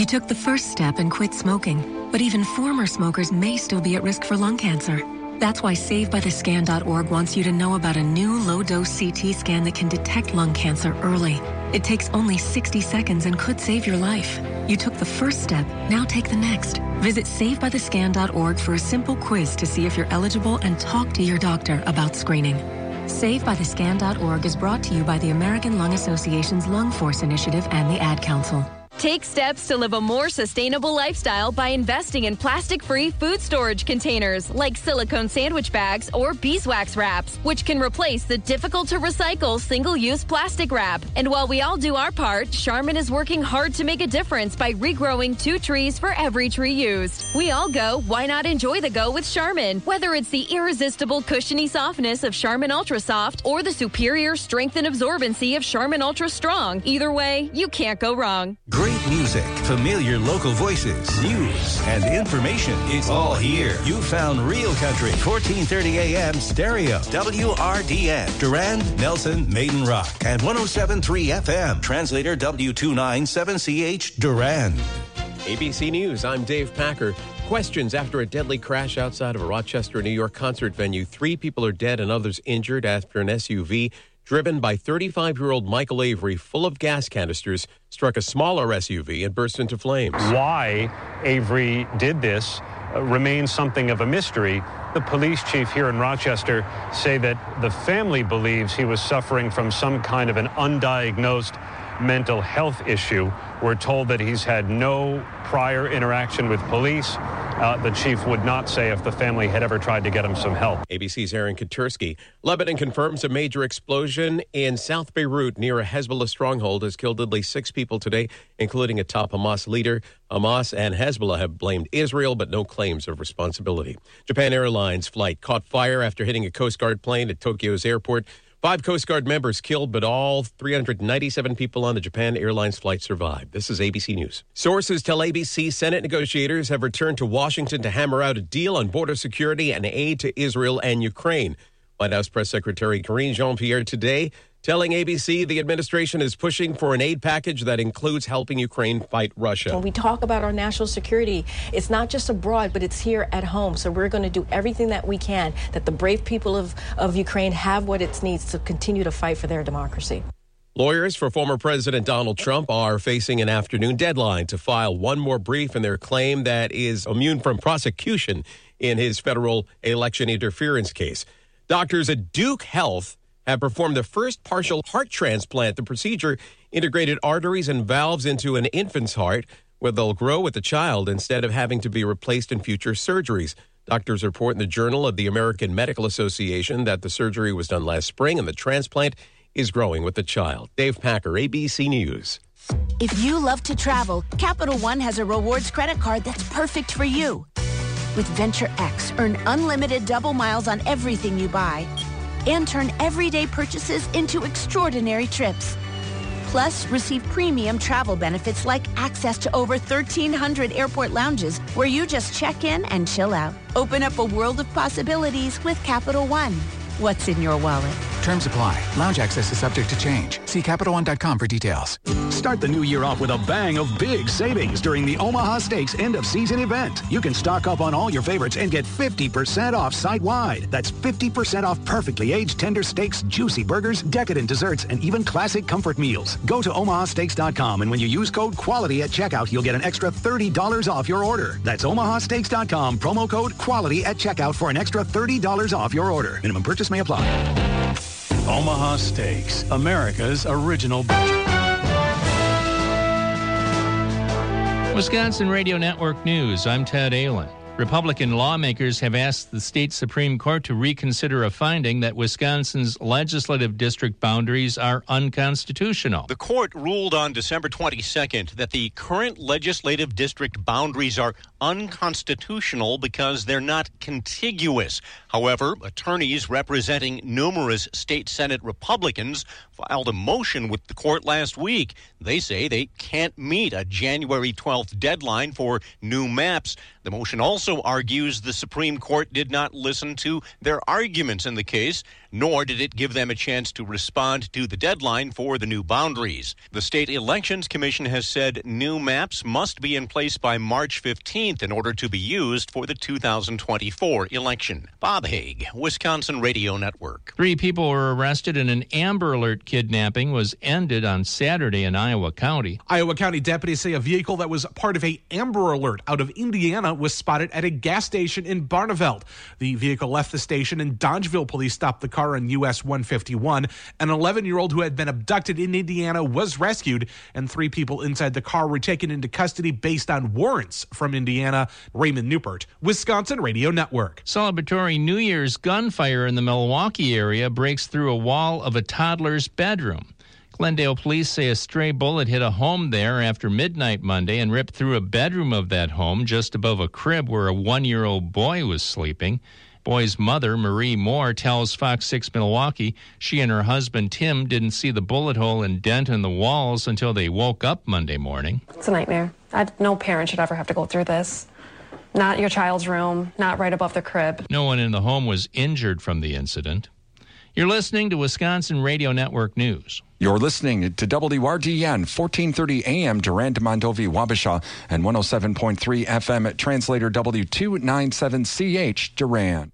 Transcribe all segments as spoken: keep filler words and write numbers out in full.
You took the first step and quit smoking, but even former smokers may still be at risk for lung cancer. That's why Save By The Scan dot org wants you to know about a new low-dose C T scan that can detect lung cancer early. It takes only sixty seconds and could save your life. You took the first step, now take the next. Visit Save By The Scan dot org for a simple quiz to see if you're eligible and talk to your doctor about screening. Save By The Scan dot org is brought to you by the American Lung Association's Lung Force Initiative and the Ad Council. Take steps to live a more sustainable lifestyle by investing in plastic-free food storage containers like silicone sandwich bags or beeswax wraps, which can replace the difficult-to-recycle single-use plastic wrap. And while we all do our part, Charmin is working hard to make a difference by regrowing two trees for every tree used. We all go, why not enjoy the go with Charmin? Whether it's the irresistible cushiony softness of Charmin Ultra Soft or the superior strength and absorbency of Charmin Ultra Strong, either way, you can't go wrong. Great music, familiar local voices, news, and information. It's all here. You found Real Country, fourteen thirty A M stereo, W R D N, Durand, Nelson, Maiden Rock, and one oh seven point three F M, translator W two ninety-seven C H, Durand. A B C News, I'm Dave Packer. Questions after a deadly crash outside of a Rochester, New York concert venue. Three people are dead and others injured after an S U V driven by thirty-five-year-old Michael Avery, full of gas canisters, struck a smaller S U V and burst into flames. Why Avery did this uh, remains something of a mystery. The police chief here in Rochester say that the family believes he was suffering from some kind of an undiagnosed mental health issue. We're told that he's had no prior interaction with police. Uh, the chief would not say if the family had ever tried to get him some help. A B C's Aaron Katursky. Lebanon confirms a major explosion in South Beirut near a Hezbollah stronghold has killed at least six people today, including a top Hamas leader. Hamas and Hezbollah have blamed Israel, but no claims of responsibility. Japan Airlines flight caught fire after hitting a Coast Guard plane at Tokyo's airport. Five Coast Guard members killed, but all three hundred ninety-seven people on the Japan Airlines flight survived. This is A B C News. Sources tell A B C Senate negotiators have returned to Washington to hammer out a deal on border security and aid to Israel and Ukraine. White House Press Secretary Karine Jean-Pierre today telling A B C the administration is pushing for an aid package that includes helping Ukraine fight Russia. When we talk about our national security, it's not just abroad, but it's here at home. So we're going to do everything that we can, that the brave people of, of Ukraine have what it needs to continue to fight for their democracy. Lawyers for former President Donald Trump are facing an afternoon deadline to file one more brief in their claim that is immune from prosecution in his federal election interference case. Doctors at Duke Health have performed the first partial heart transplant. The procedure integrated arteries and valves into an infant's heart where they'll grow with the child instead of having to be replaced in future surgeries. Doctors report in the Journal of the American Medical Association that the surgery was done last spring and the transplant is growing with the child. Dave Packer, A B C News. If you love to travel, Capital One has a rewards credit card that's perfect for you. With Venture X, earn unlimited double miles on everything you buy and turn everyday purchases into extraordinary trips. Plus, receive premium travel benefits like access to over thirteen hundred airport lounges where you just check in and chill out. Open up a world of possibilities with Capital One. What's in your wallet? Terms apply. Lounge access is subject to change. See Capital One dot com for details. Start the new year off with a bang of big savings during the Omaha Steaks end-of-season event. You can stock up on all your favorites and get fifty percent off site-wide. That's fifty percent off perfectly aged tender steaks, juicy burgers, decadent desserts, and even classic comfort meals. Go to omaha steaks dot com, and when you use code QUALITY at checkout, you'll get an extra thirty dollars off your order. That's omaha steaks dot com, promo code QUALITY at checkout for an extra thirty dollars off your order. Minimum purchase may apply. Omaha Steaks, America's original butcher. Wisconsin Radio Network News, I'm Ted Allen. Republican lawmakers have asked the state Supreme Court to reconsider a finding that Wisconsin's legislative district boundaries are unconstitutional. The court ruled on December twenty-second that the current legislative district boundaries are unconstitutional because they're not contiguous. However, attorneys representing numerous state Senate Republicans filed a motion with the court last week. They say they can't meet a January twelfth deadline for new maps. The motion also also argues the Supreme Court did not listen to their arguments in the case, nor did it give them a chance to respond to the deadline for the new boundaries. The State Elections Commission has said new maps must be in place by March fifteenth in order to be used for the two thousand twenty-four election. Bob Haig, Wisconsin Radio Network. Three people were arrested and an Amber Alert kidnapping was ended on Saturday in Iowa County. Iowa County deputies say a vehicle that was part of a Amber Alert out of Indiana was spotted at a gas station in Barneveld. The vehicle left the station and Dodgeville police stopped the car on U S one fifty-one. An eleven-year-old who had been abducted in Indiana was rescued, and three people inside the car were taken into custody based on warrants from Indiana. Raymond Newport, Wisconsin Radio Network. Celebratory New Year's gunfire in the Milwaukee area breaks through a wall of a toddler's bedroom. Glendale police say a stray bullet hit a home there after midnight Monday and ripped through a bedroom of that home just above a crib where a one-year-old boy was sleeping. Boy's mother, Marie Moore, tells Fox six Milwaukee she and her husband, Tim, didn't see the bullet hole and dent in the walls until they woke up Monday morning. It's a nightmare. I, no parent should ever have to go through this. Not your child's room, not right above the crib. No one in the home was injured from the incident. You're listening to Wisconsin Radio Network News. You're listening to W R D N, fourteen thirty A M, Durand, Mondovi, Wabasha, and one oh seven point three F M at Translator W two ninety-seven C H, Durand.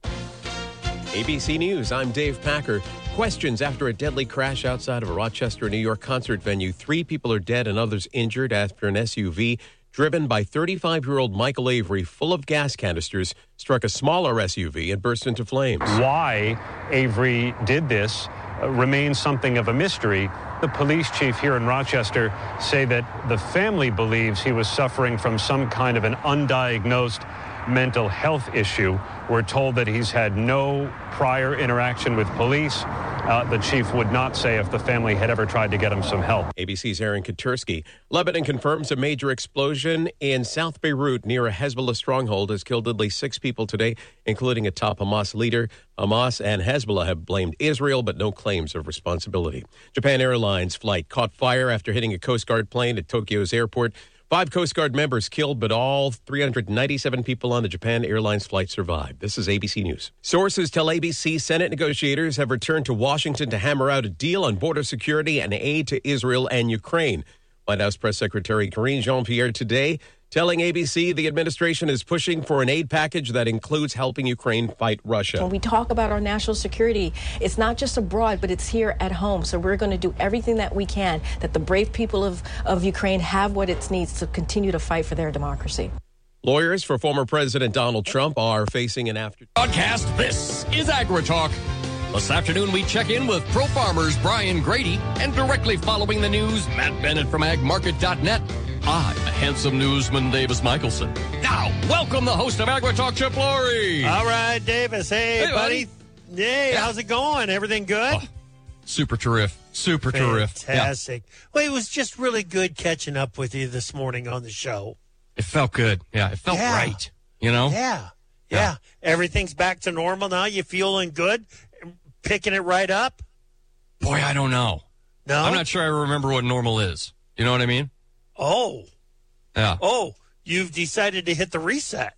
A B C News, I'm Dave Packer. Questions after a deadly crash outside of a Rochester, New York concert venue. Three people are dead and others injured after an S U V driven by thirty-five-year-old Michael Avery, full of gas canisters, struck a smaller S U V and burst into flames. Why Avery did this uh, remains something of a mystery. The police chief here in Rochester say that the family believes he was suffering from some kind of an undiagnosed mental health issue. We're told that he's had no prior interaction with police. Uh, the chief would not say if the family had ever tried to get him some help. A B C's Aaron Katursky. Lebanon confirms a major explosion in South Beirut near a Hezbollah stronghold has killed at least six people today, including a top Hamas leader. Hamas and Hezbollah have blamed Israel, but no claims of responsibility. Japan Airlines flight caught fire after hitting a Coast Guard plane at Tokyo's airport. Five Coast Guard members killed, but all three hundred ninety-seven people on the Japan Airlines flight survived. This is A B C News. Sources tell A B C Senate negotiators have returned to Washington to hammer out a deal on border security and aid to Israel and Ukraine. White House Press Secretary Karine Jean-Pierre today telling A B C the administration is pushing for an aid package that includes helping Ukraine fight Russia. When we talk about our national security, it's not just abroad, but it's here at home. So we're going to do everything that we can that the brave people of, of Ukraine have what it needs to continue to fight for their democracy. Lawyers for former President Donald Trump are facing an after... Broadcast, this is AgriTalk. This afternoon, we check in with Pro Farmers Brian Grady, and directly following the news, Matt Bennett from ag market dot net. I'm a handsome newsman, Davis Michelson. Now, welcome the host of AgriTalk, Chip Laurie. All right, Davis. Hey, Hey, buddy. buddy. Hey, how's it going? Everything good? Oh, super terrific. Super terrific. Fantastic. Well, it was just really good catching up with you this morning on the show. It felt good. Yeah, it felt Yeah. right. You know? Yeah. yeah. Yeah. Everything's back to normal now. You feeling good? Picking it right up? Boy, I don't know. No? I'm not sure I remember what normal is. You know what I mean? Oh. Yeah. Oh, you've decided to hit the reset.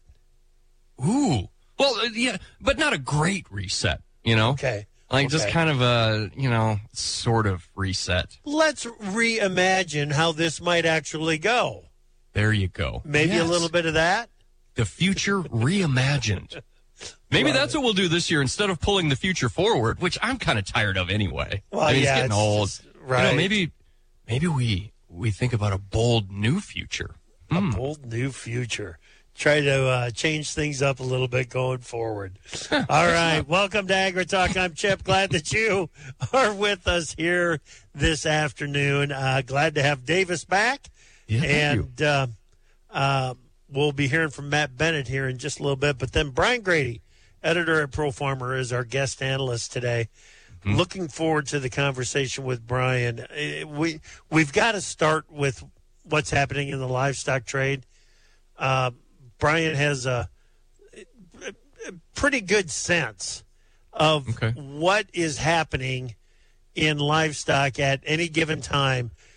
Ooh. Well, uh, yeah, but not a great reset, you know? Okay. Like just Okay. kind of a, you know, sort of reset. Let's reimagine how this might actually go. There you go. Maybe Yes. a little bit of that? The future reimagined. Maybe Love that's what we'll do this year instead of pulling the future forward, which I'm kind of tired of anyway. Well, I mean, yeah, it's getting it's old. just- right. You know, maybe, maybe we we think about a bold new future. A Hmm. bold new future. Try to uh, change things up a little bit going forward. All right. Welcome to AgriTalk. I'm Chip. Glad that you are with us here this afternoon. Uh, glad to have Davis back. Yeah, thank and uh, uh, we'll be hearing from Matt Bennett here in just a little bit. But then Brian Grady, editor at Pro Farmer, is our guest analyst today. Mm-hmm. Looking forward to the conversation with Brian. Uh, We, we've got to start with what's happening in the livestock trade. Uh, Brian has a, a pretty good sense of Okay. what is happening in livestock at any given time.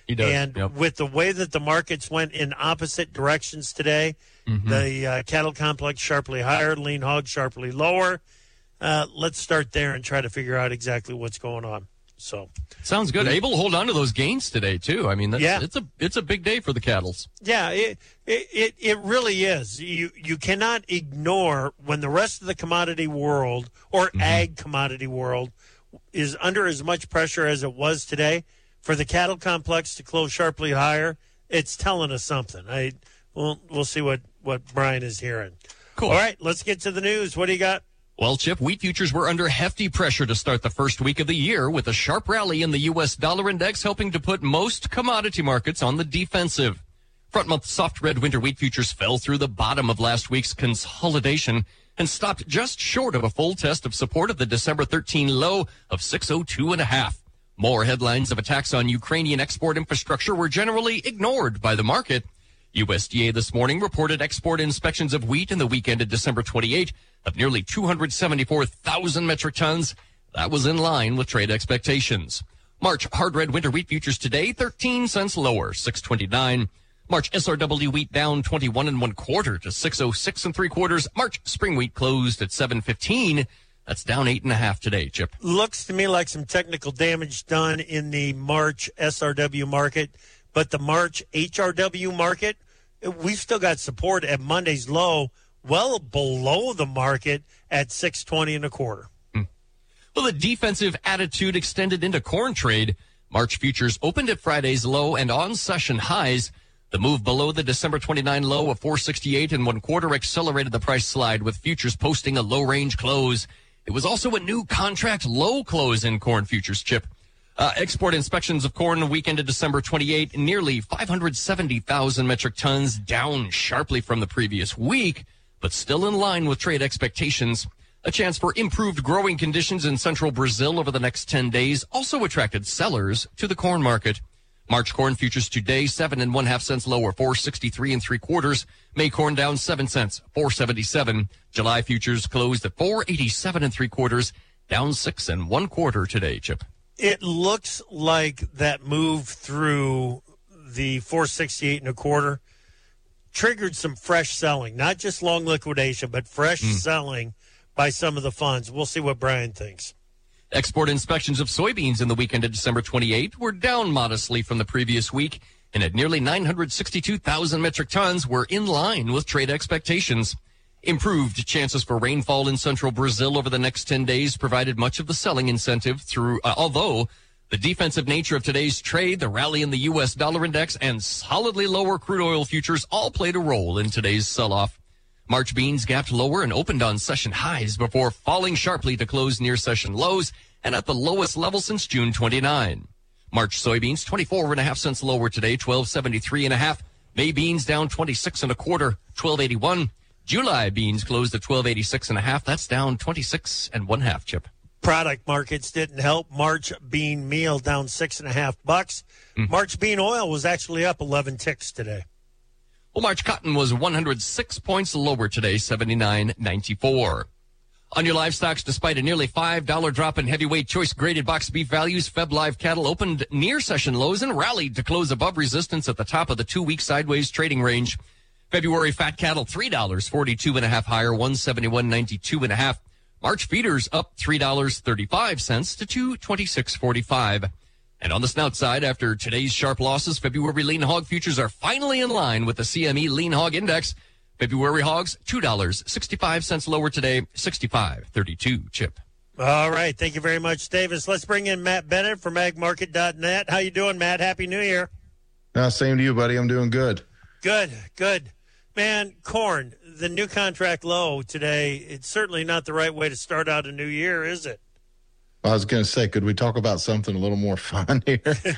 He does. And yep. with the way that the markets went in opposite directions today, mm-hmm. the uh, cattle complex sharply higher, lean hog sharply lower. Uh, let's start there and try to figure out exactly what's going on. So sounds good. Able to hold on to those gains today too. I mean, that's, yeah. it's a it's a big day for the cattles. Yeah, it, it it really is. You you cannot ignore when the rest of the commodity world or mm-hmm. ag commodity world is under as much pressure as it was today. For the cattle complex to close sharply higher, it's telling us something. I we'll we'll see what what Brian is hearing. Cool. All right, let's get to the news. What do you got? Well, Chip, wheat futures were under hefty pressure to start the first week of the year, with a sharp rally in the U S dollar index helping to put most commodity markets on the defensive. Front month soft red winter wheat futures fell through the bottom of last week's consolidation and stopped just short of a full test of support of the December thirteenth low of six oh two and a half. More headlines of attacks on Ukrainian export infrastructure were generally ignored by the market. U S D A this morning reported export inspections of wheat in the week ended December twenty-eighth of nearly two hundred seventy-four thousand metric tons. That was in line with trade expectations. March hard red winter wheat futures today, thirteen cents lower, six twenty-nine. March S R W wheat down twenty-one and one quarter to six oh six and three quarters. March spring wheat closed at seven fifteen. That's down eight and a half today, Chip. Looks to me like some technical damage done in the March S R W market, but the March H R W market, we've still got support at Monday's low, well below the market at six twenty and a quarter. Hmm. Well, the defensive attitude extended into corn trade. March futures opened at Friday's low and on session highs. The move below the December twenty-ninth low of four sixty-eight and one quarter accelerated the price slide, with futures posting a low range close. It was also a new contract low close in corn futures, Chip. Uh, export inspections of corn the weekend of December twenty-eighth, nearly five hundred seventy thousand metric tons, down sharply from the previous week, but still in line with trade expectations. A chance for improved growing conditions in central Brazil over the next ten days also attracted sellers to the corn market. March corn futures today, seven and one half cents lower, four sixty-three and three quarters. May corn down seven cents, four seventy-seven. July futures closed at four eighty-seven and three quarters, down six and one quarter today, Chip. It looks like that move through the four sixty-eight and a quarter triggered some fresh selling, not just long liquidation, but fresh mm. selling by some of the funds. We'll see what Brian thinks. Export inspections of soybeans in the weekend of December twenty-eighth were down modestly from the previous week, and at nearly nine hundred sixty-two thousand metric tons were in line with trade expectations. Improved chances for rainfall in central Brazil over the next ten days provided much of the selling incentive through, uh, although the defensive nature of today's trade, the rally in the U S dollar index, and solidly lower crude oil futures all played a role in today's sell-off. March beans gapped lower and opened on session highs before falling sharply to close near session lows and at the lowest level since June twenty-ninth. March soybeans twenty-four and a half cents lower today, twelve seventy-three and a half. May beans down twenty-six and a quarter, twelve eighty-one. July beans closed at twelve eighty-six and a half. That's down twenty-six and one half, Chip. Product markets didn't help. March bean meal down six and a half bucks. Mm. March bean oil was actually up eleven ticks today. Well, March cotton was one hundred six points lower today, seventy-nine ninety-four. On your livestock, despite a nearly five dollar drop in heavyweight choice graded box beef values, Feb Live cattle opened near session lows and rallied to close above resistance at the top of the two-week sideways trading range. February fat cattle, three dollars, forty-two and a half higher, one seventy-one ninety-two and a half. March feeders up three dollars and thirty-five cents to two twenty-six forty-five. And on the snout side, after today's sharp losses, February lean hog futures are finally in line with the C M E Lean Hog Index. February hogs, two dollars and sixty-five cents lower today, sixty-five thirty-two, Chip. All right. Thank you very much, Davis. Let's bring in Matt Bennett from ag market dot net. How you doing, Matt? Happy New Year. Uh, same to you, buddy. I'm doing good. Good, good. Man, corn, the new contract low today, it's certainly not the right way to start out a new year, is it? I was going to say, could we talk about something a little more fun here?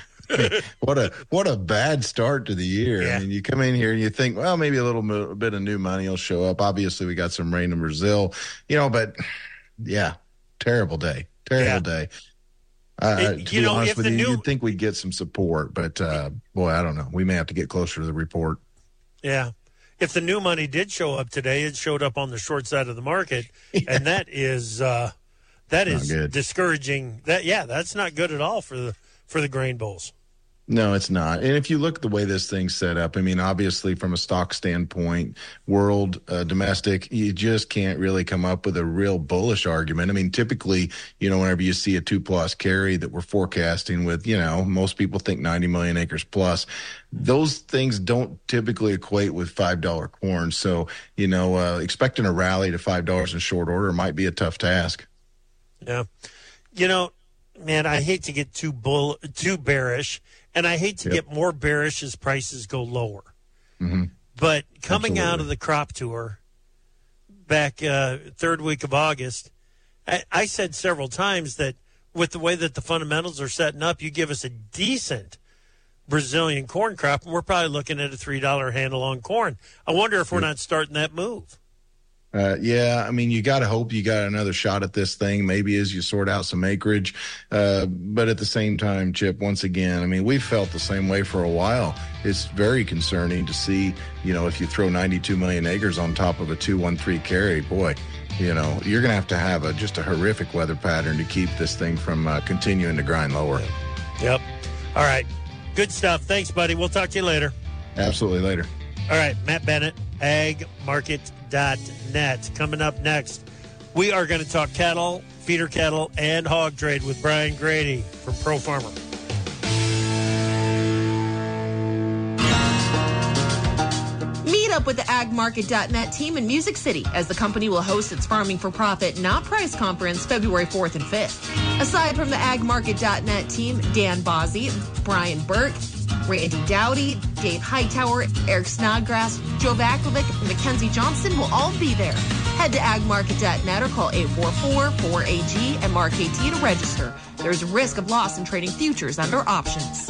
what a what a bad start to the year. Yeah. I mean, you come in here and you think, well, maybe a little bit of new money will show up. Obviously, we got some rain in Brazil, you know, but yeah, terrible day, terrible yeah. day. Uh, it, to you be know, honest with you, new... you'd think we'd get some support, but uh, boy, I don't know. We may have to get closer to the report. Yeah. If the new money did show up today, it showed up on the short side of the market, yeah. and that is uh, that is discouraging. That yeah, that's not good at all for the for the grain bulls. No, it's not. And if you look at the way this thing's set up, I mean, obviously from a stock standpoint, world, uh, domestic, you just can't really come up with a real bullish argument. I mean, typically, you know, whenever you see a two plus carry that we're forecasting with, you know, most people think ninety million acres plus, those things don't typically equate with five dollar corn. So, you know, uh, expecting a rally to five dollars in short order might be a tough task. Yeah. You know, man, I hate to get too bull, too bearish. And I hate to yep. get more bearish as prices go lower. Mm-hmm. But coming Absolutely. out of the crop tour back uh, third week of August, I, I said several times that with the way that the fundamentals are setting up, you give us a decent Brazilian corn crop, and we're probably looking at a three dollar handle on corn. I wonder if we're not starting that move. Uh, yeah, I mean, you got to hope you got another shot at this thing, maybe as you sort out some acreage. Uh, but at the same time, Chip, once again, I mean, we've felt the same way for a while. It's very concerning to see, you know, if you throw ninety-two million acres on top of a two one three carry, boy, you know, you're going to have to have a, just a horrific weather pattern to keep this thing from uh, continuing to grind lower. Yep. All right. Good stuff. Thanks, buddy. We'll talk to you later. Absolutely later. All right. Matt Bennett, ag market dot net. Coming up next, we are going to talk cattle, feeder cattle, and hog trade with Brian Grady from Pro Farmer. Meet up with the ag market dot net team in Music City as the company will host its Farming for Profit Not Price Conference February fourth and fifth. Aside from the ag market dot net team, Dan Bozzi, Brian Burke, Randy Dowdy, Dave Hightower, Eric Snodgrass, Joe Vakovic, and Mackenzie Johnston will all be there. Head to ag market dot net or call eight four four, four A G and Mark AT to register. There's a risk of loss in trading futures under options.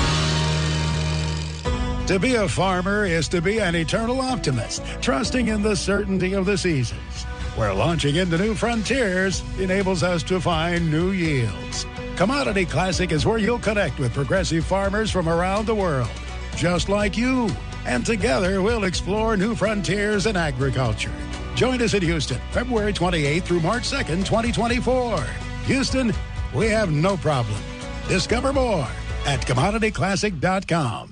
To be a farmer is to be an eternal optimist, trusting in the certainty of the seasons, where launching into new frontiers enables us to find new yields. Commodity Classic is where you'll connect with progressive farmers from around the world, just like you. And together, we'll explore new frontiers in agriculture. Join us in Houston, February twenty-eighth through March second, twenty twenty-four. Houston, we have no problem. Discover more at commodity classic dot com.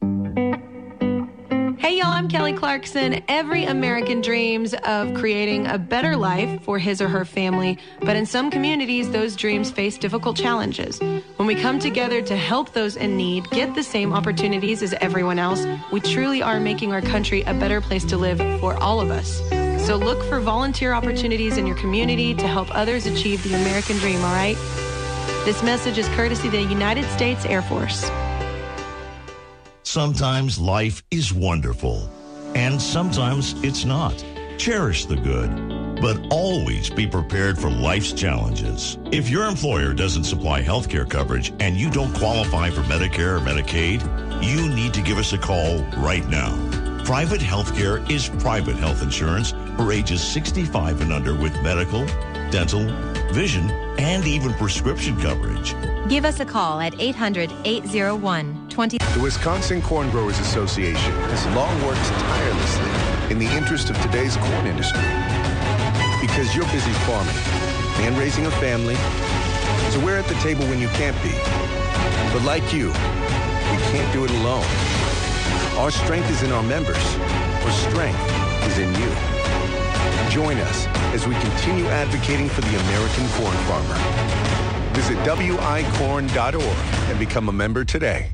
Hey y'all, I'm Kelly Clarkson. Every American dreams of creating a better life for his or her family, but in some communities, those dreams face difficult challenges. When we come together to help those in need get the same opportunities as everyone else, we truly are making our country a better place to live for all of us. So look for volunteer opportunities in your community to help others achieve the American dream, all right? This message is courtesy of the United States Air Force. Sometimes life is wonderful, and sometimes it's not. Cherish the good, but always be prepared for life's challenges. If your employer doesn't supply health care coverage and you don't qualify for Medicare or Medicaid, you need to give us a call right now. Private health care is private health insurance for ages sixty-five and under with medical, dental, vision, and even prescription coverage. Give us a call at eight hundred, eight oh one, two oh. The Wisconsin Corn Growers Association has long worked tirelessly in the interest of today's corn industry. Because you're busy farming and raising a family, so we're at the table when you can't be. But like you, we can't do it alone. Our strength is in our members. Our strength is in you. Join us as we continue advocating for the American corn farmer. Visit W I corn dot org and become a member today.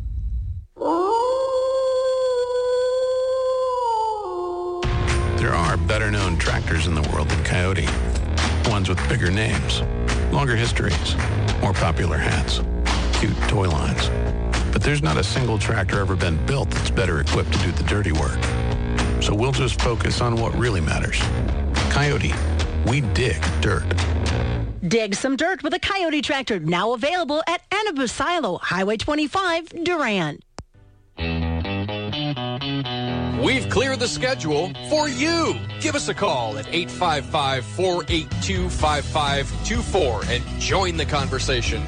There are better-known tractors in the world than Coyote. Ones with bigger names, longer histories, more popular hats, cute toy lines. But there's not a single tractor ever been built that's better equipped to do the dirty work. So we'll just focus on what really matters. Coyote, we dig dirt. Dig some dirt with a Coyote tractor, now available at Anabu Silo, Highway twenty-five, Durand. We've cleared the schedule for you. Give us a call at eight five five, four eight two, five five two four and join the conversation.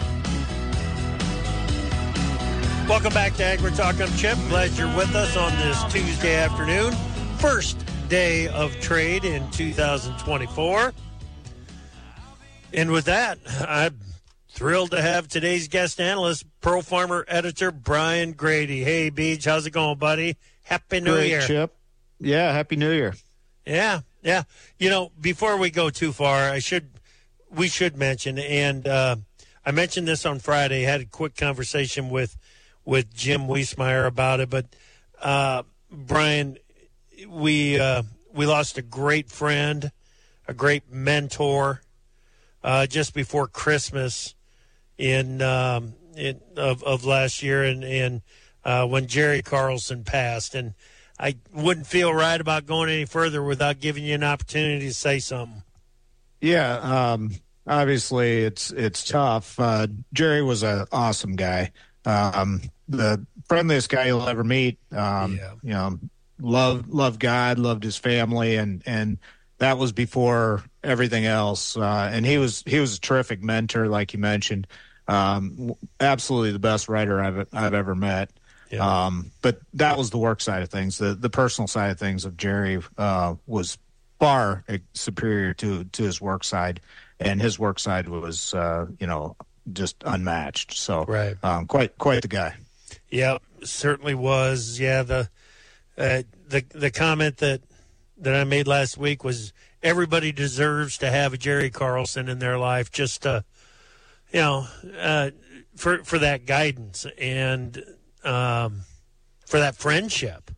Welcome back to Agri Talk. I'm Chip. Glad you're with us on this Tuesday afternoon. First day of trade in two thousand twenty-four. And with that, I'm Thrilled to have today's guest analyst, Pro Farmer editor Brian Grady. Hey, Beach, how's it going, buddy? Happy New Great, Year. Chip. Yeah, Happy New Year. Yeah, yeah. You know, before we go too far, I should we should mention, and uh, I mentioned this on Friday, had a quick conversation with with Jim Wiesmeyer about it, but uh, Brian, we uh, we lost a great friend, a great mentor, uh, just before Christmas in, um, in of, of last year, and, and uh, when Jerry Carlson passed. And I wouldn't feel right about going any further without giving you an opportunity to say something. Yeah, um, obviously it's it's tough. Uh, Jerry was an awesome guy, um, the friendliest guy you'll ever meet. Um, yeah. You know, loved loved God, loved his family, and and that was before everything else. Uh, and he was he was a terrific mentor, like you mentioned. Um, absolutely the best writer I've I've ever met. Yeah. Um, but that was the work side of things. The the personal side of things of Jerry uh, was far superior to to his work side, and his work side was uh, you know just unmatched. So right. um, quite quite the guy. Yeah, certainly was. Yeah, the uh, the the comment that that I made last week was everybody deserves to have a Jerry Carlson in their life, just to, you know, uh, for for that guidance and um, for that friendship.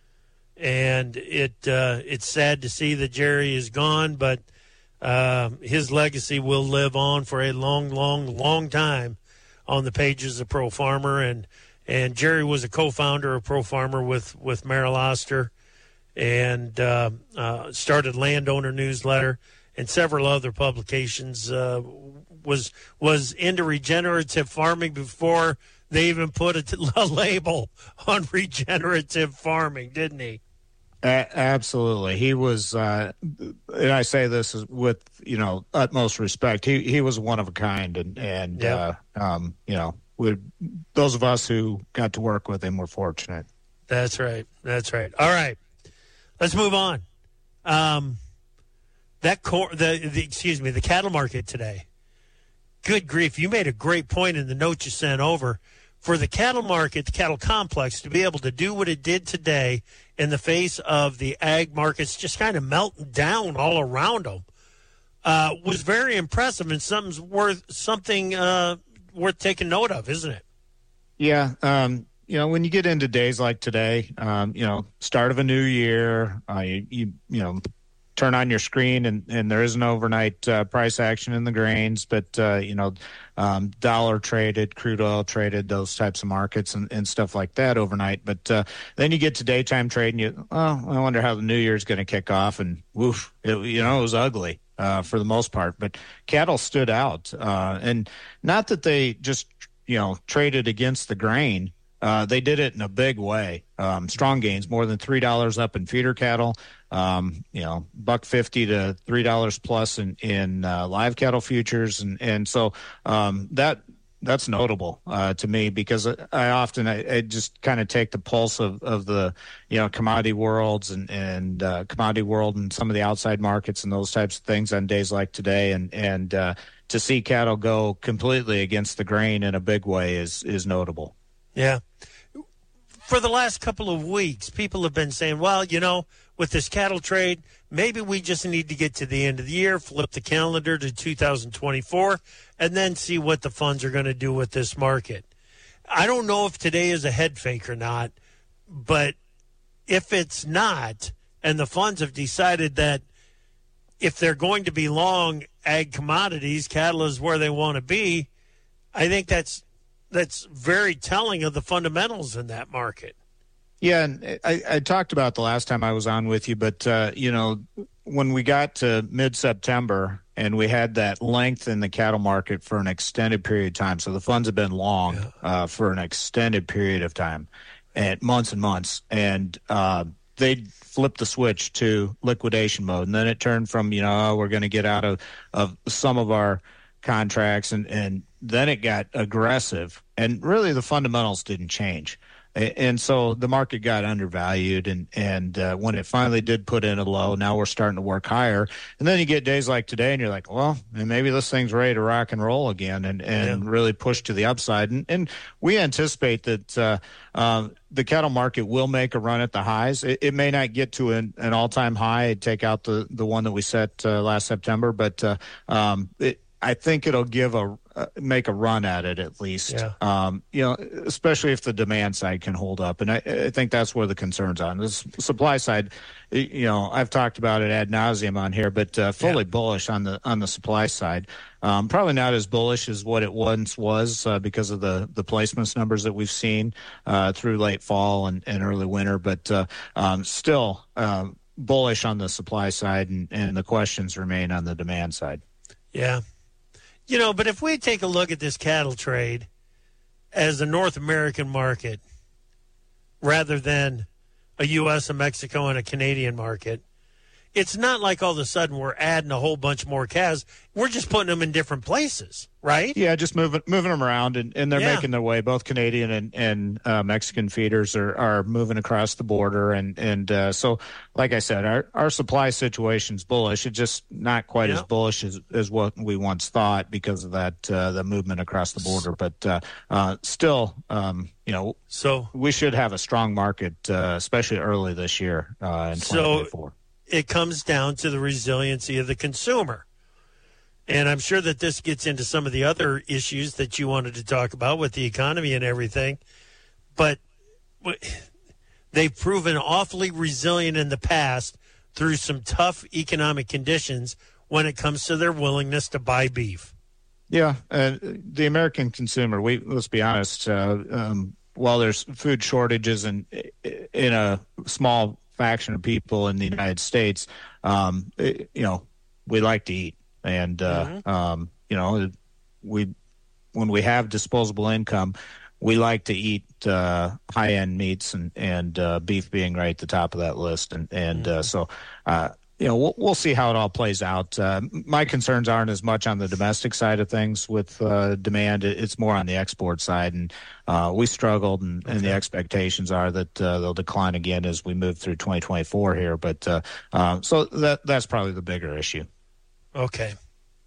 And it uh, it's sad to see that Jerry is gone, but uh, his legacy will live on for a long, long, long time on the pages of Pro Farmer. And and Jerry was a co-founder of Pro Farmer with with Merrill Oster, and uh, uh, started Landowner Newsletter and several other publications. Uh, was was into regenerative farming before they even put a, a label on regenerative farming, didn't he? A- absolutely. He was, uh, and I say this with, you know, utmost respect. He he was one of a kind, and, and Yep. uh, um, you know, we those of us who got to work with him were fortunate. That's right. That's right. All right. Let's move on. Um, that cor- the, the excuse me, the cattle market today. Good grief. You made a great point in the note you sent over. For the cattle market, the cattle complex, to be able to do what it did today in the face of the ag markets just kind of melting down all around them, uh, was very impressive, and something's worth something uh, worth taking note of, isn't it? Yeah. Um, you know, when you get into days like today, um, you know, start of a new year, uh, you, you, you know, turn on your screen and, and there is an overnight uh, price action in the grains, but, uh, you know, um, dollar traded, crude oil traded, those types of markets and, and stuff like that overnight. But uh, then you get to daytime trade and you, oh, I wonder how the new year's going to kick off. And woof, it, you know, it was ugly uh, for the most part. But cattle stood out. Uh, and not that they just, you know, traded against the grain. Uh, they did it in a big way. Um, strong gains, more than three dollars up in feeder cattle. Um, you know, buck fifty to three dollars plus in in uh, live cattle futures, and and so um, that that's notable uh, to me because I often I, I just kind of take the pulse of, of the you know commodity worlds and and uh, commodity world and some of the outside markets and those types of things on days like today, and and uh, to see cattle go completely against the grain in a big way is is notable. Yeah. For the last couple of weeks, people have been saying, well, you know, with this cattle trade, maybe we just need to get to the end of the year, flip the calendar to two thousand twenty-four, and then see what the funds are going to do with this market. I don't know if today is a head fake or not, but if it's not, and the funds have decided that if they're going to be long ag commodities, cattle is where they want to be, I think that's that's very telling of the fundamentals in that market. Yeah, and I, I talked about the last time I was on with you, but, uh, you know, when we got to mid-September and we had that length in the cattle market for an extended period of time, so the funds have been long yeah. uh, for an extended period of time, and months and months, and uh, they flipped the switch to liquidation mode, and then it turned from, you know, oh, we're going to get out of, of some of our contracts, and, and then it got aggressive, and really the fundamentals didn't change. and so the market got undervalued, and and uh, when it finally did put in a low, now we're starting to work higher. And then you get days like today, and you're like, well, maybe this thing's ready to rock and roll again, and and yeah. really push to the upside. And and we anticipate that uh, uh, the cattle market will make a run at the highs. It, it may not get to an, an all time high, take out the the one that we set uh, last September, but uh, um, it, I think it'll give a uh, make a run at it at least. Yeah. Um, you know, especially if the demand side can hold up, and I, I think that's where the concerns on the supply side. You know, I've talked about it ad nauseum on here, but uh, fully yeah. bullish on the on the supply side. Um, probably not as bullish as what it once was uh, because of the the placements numbers that we've seen uh, through late fall and, and early winter, but uh, um, still uh, bullish on the supply side, and, and the questions remain on the demand side. Yeah. You know, but if we take a look at this cattle trade as a North American market rather than a U S, a Mexico, and a Canadian market, it's not like all of a sudden we're adding a whole bunch more calves. We're just putting them in different places, right? Yeah, just moving moving them around, and, and they're Yeah. making their way. Both Canadian and, and uh, Mexican feeders are, are moving across the border. And, and uh, so, like I said, our, our supply situation's bullish. It's just not quite Yeah. as bullish as, as what we once thought because of that uh, the movement across the border. But uh, uh, still, um, you know, so we should have a strong market, uh, especially early this year uh, in twenty twenty-four. So it comes down to the resiliency of the consumer. And I'm sure that this gets into some of the other issues that you wanted to talk about with the economy and everything. But they've proven awfully resilient in the past through some tough economic conditions when it comes to their willingness to buy beef. Yeah, uh, the American consumer, we let's be honest, uh, um, while there's food shortages in, in a small faction of people in the United States, um, it, you know, we like to eat. And, uh, mm-hmm. um, you know, we when we have disposable income, we like to eat uh, high-end meats, and, and uh, beef being right at the top of that list. And, and mm-hmm. uh, so, uh, you know, we'll, we'll see how it all plays out. Uh, my concerns aren't as much on the domestic side of things with uh, demand. It's more on the export side. And uh, we struggled, and, okay. and the expectations are that uh, they'll decline again as we move through twenty twenty-four here. But uh, uh, so that that's probably the bigger issue. Okay.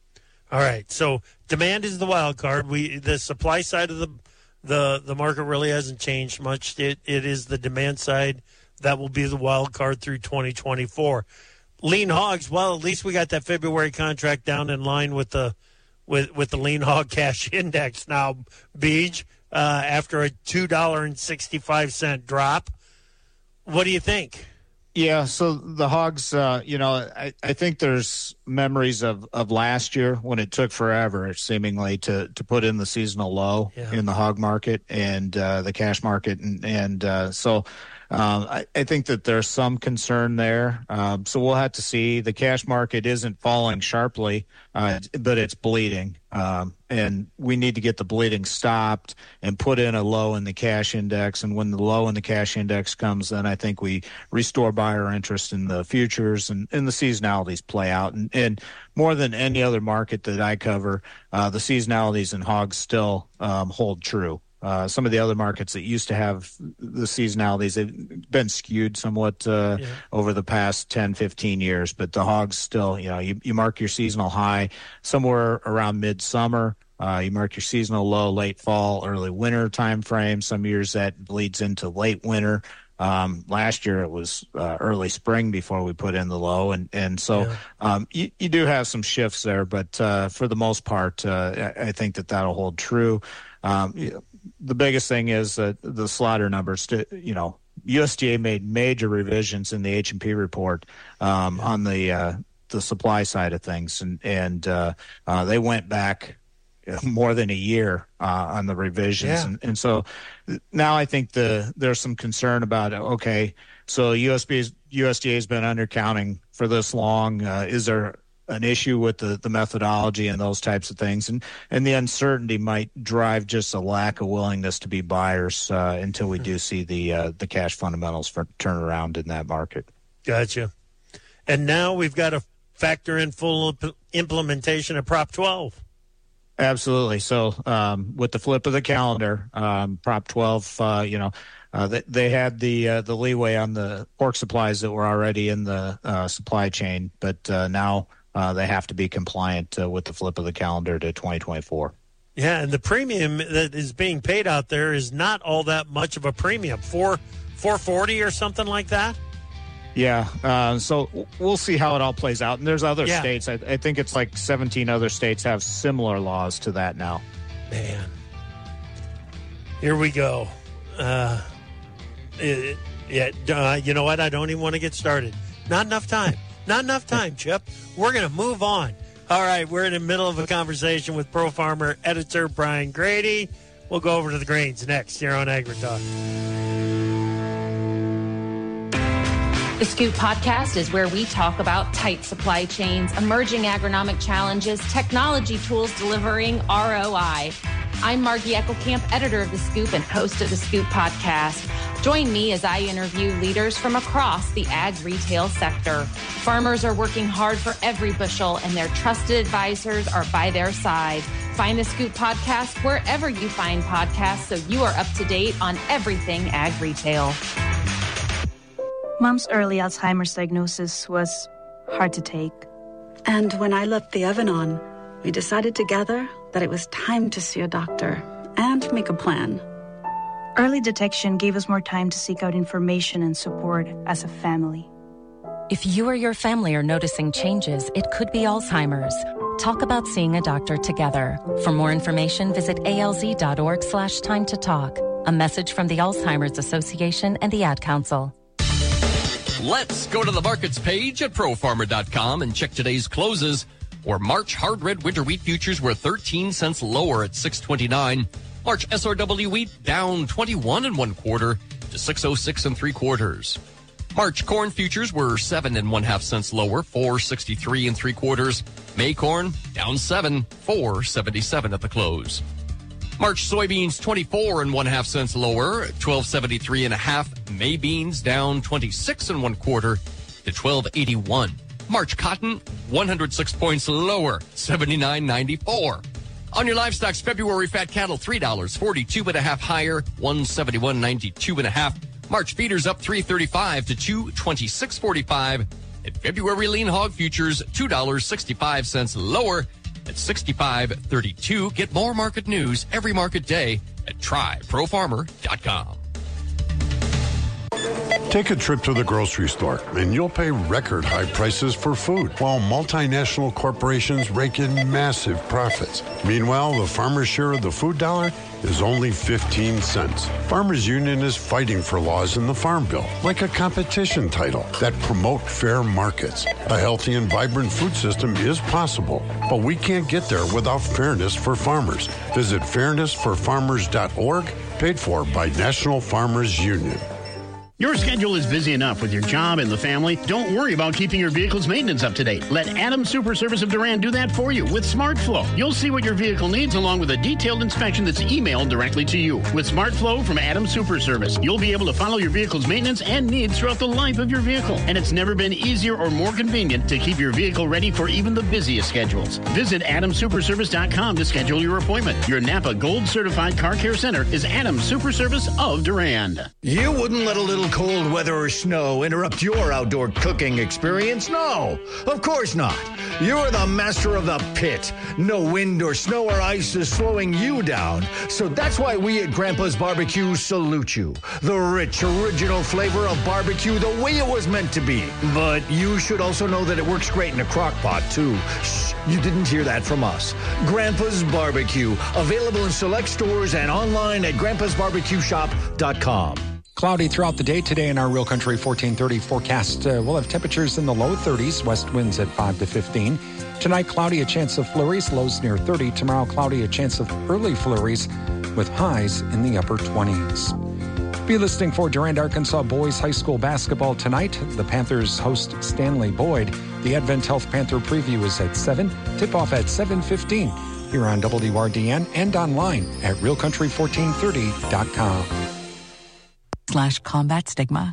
All right. So demand is the wild card. We the supply side of the the the market really hasn't changed much. It it is the demand side that will be the wild card through twenty twenty-four. Lean hogs, well, at least we got that February contract down in line with the with with the lean hog cash index now, Beej, uh, after a two dollars and sixty-five cents drop. What do you think? Yeah, so the hogs, uh, you know, I, I think there's memories of, of last year when it took forever, seemingly, to, to put in the seasonal low yeah. in the hog market and uh, the cash market. And, and uh, so um, I, I think that there's some concern there. Um, so we'll have to see. The cash market isn't falling sharply, uh, but it's bleeding. Um, and we need to get the bleeding stopped and put in a low in the cash index. And when the low in the cash index comes, then I think we restore buyer interest in the futures, and, and the seasonalities play out. And, and more than any other market that I cover, uh, the seasonalities in hogs still um, hold true. Uh, some of the other markets that used to have the seasonalities, they've been skewed somewhat uh, yeah. over the past ten, fifteen years. But the hogs still, you know, you, you mark your seasonal high somewhere around midsummer. Uh, you mark your seasonal low late fall, early winter time frame. Some years that bleeds into late winter. Um, last year it was uh, early spring before we put in the low. And, and so yeah. um, you, you do have some shifts there. But uh, for the most part, uh, I, I think that that'll hold true. Um, you know, the biggest thing is that the slaughter numbers, to, you know, U S D A made major revisions in the H and P report um, yeah. on the uh, the supply side of things. And, and uh, uh, they went back more than a year uh, on the revisions. Yeah. And, and so now I think the there's some concern about, okay, so U S B, U S D A has been undercounting for this long. Uh, is there an issue with the, the methodology and those types of things? And and the uncertainty might drive just a lack of willingness to be buyers uh, until we do see the uh, the cash fundamentals for turn around in that market. Gotcha. And now we've got to factor in full imp- implementation of Prop twelve. Absolutely. So um, with the flip of the calendar, um, Prop twelve, uh, you know, uh, they, they had the uh, the leeway on the pork supplies that were already in the uh, supply chain, but uh, now uh, they have to be compliant uh, with the flip of the calendar to twenty twenty-four. Yeah, and the premium that is being paid out there is not all that much of a premium. Four, four forty or something like that. Yeah, uh, so we'll see how it all plays out. And there's other yeah. states. I, I think it's like seventeen other states have similar laws to that now. Man, here we go. Uh, it, yeah, uh, you know what? I don't even want to get started. Not enough time. Not enough time, Chip. We're going to move on. All right, we're in the middle of a conversation with Pro Farmer editor Brian Grady. We'll go over to the grains next here on AgriTalk. The Scoop Podcast is where we talk about tight supply chains, emerging agronomic challenges, technology tools delivering R O I. I'm Margie Eckelkamp, editor of The Scoop and host of The Scoop Podcast. Join me as I interview leaders from across the ag retail sector. Farmers are working hard for every bushel, and their trusted advisors are by their side. Find The Scoop Podcast wherever you find podcasts so you are up to date on everything ag retail. Mom's early Alzheimer's diagnosis was hard to take. And when I left the oven on, we decided together that it was time to see a doctor and make a plan. Early detection gave us more time to seek out information and support as a family. If you or your family are noticing changes, it could be Alzheimer's. Talk about seeing a doctor together. For more information, visit alz.org slash time to talk. A message from the Alzheimer's Association and the Ad Council. Let's go to the markets page at pro farmer dot com and check today's closes, where March hard red winter wheat futures were thirteen cents lower at six twenty-nine. March S R W wheat down twenty-one and one quarter to six oh six and three quarters. March corn futures were seven and one half cents lower, four sixty-three and three quarters. May corn down seven, four seventy-seven at the close. March soybeans twenty-four and one half cents lower, twelve seventy-three and a half. May beans down twenty-six and one quarter to twelve eighty-one. March cotton one hundred six points lower, seventy-nine ninety-four. On your livestock's February fat cattle three dollars forty-two and a half higher, one seventy-one ninety-two and a half. March feeders up three thirty-five to two twenty-six forty-five. And February lean hog futures two dollars sixty-five cents lower at sixty-five thirty-two. Get more market news every market day at try pro farmer dot com. Take a trip to the grocery store and you'll pay record high prices for food while multinational corporations rake in massive profits. Meanwhile, the farmer's share of the food dollar is only fifteen cents. Farmers Union is fighting for laws in the Farm Bill, like a competition title, that promote fair markets. A healthy and vibrant food system is possible, but we can't get there without fairness for farmers. Visit fairness for farmers dot org, paid for by National Farmers Union. Your schedule is busy enough with your job and the family. Don't worry about keeping your vehicle's maintenance up to date. Let Adams Super Service of Durand do that for you with SmartFlow. You'll see what your vehicle needs along with a detailed inspection that's emailed directly to you. With SmartFlow from Adams Super Service, you'll be able to follow your vehicle's maintenance and needs throughout the life of your vehicle. And it's never been easier or more convenient to keep your vehicle ready for even the busiest schedules. Visit adams super service dot com to schedule your appointment. Your Napa Gold Certified Car Care Center is Adams Super Service of Durand. You wouldn't let a little cold weather or snow interrupt your outdoor cooking experience? No, of course not. You're the master of the pit. No wind or snow or ice is slowing you down. So that's why we at Grandpa's Barbecue salute you. The rich, original flavor of barbecue the way it was meant to be. But you should also know that it works great in a crock pot, too. Shh, you didn't hear that from us. Grandpa's Barbecue, available in select stores and online at grandpas barbecue shop dot com. Cloudy throughout the day today in our Real Country fourteen thirty forecast. Uh, we'll have temperatures in the low thirties, west winds at five to fifteen. Tonight, cloudy, a chance of flurries, lows near thirty. Tomorrow, cloudy, a chance of early flurries with highs in the upper twenties. Be listening for Durand, Arkansas boys high school basketball tonight. The Panthers host Stanley Boyd. The Advent Health Panther preview is at seven. Tip-off at seven fifteen here on W R D N and online at real country fourteen thirty dot com. Slash combat stigma.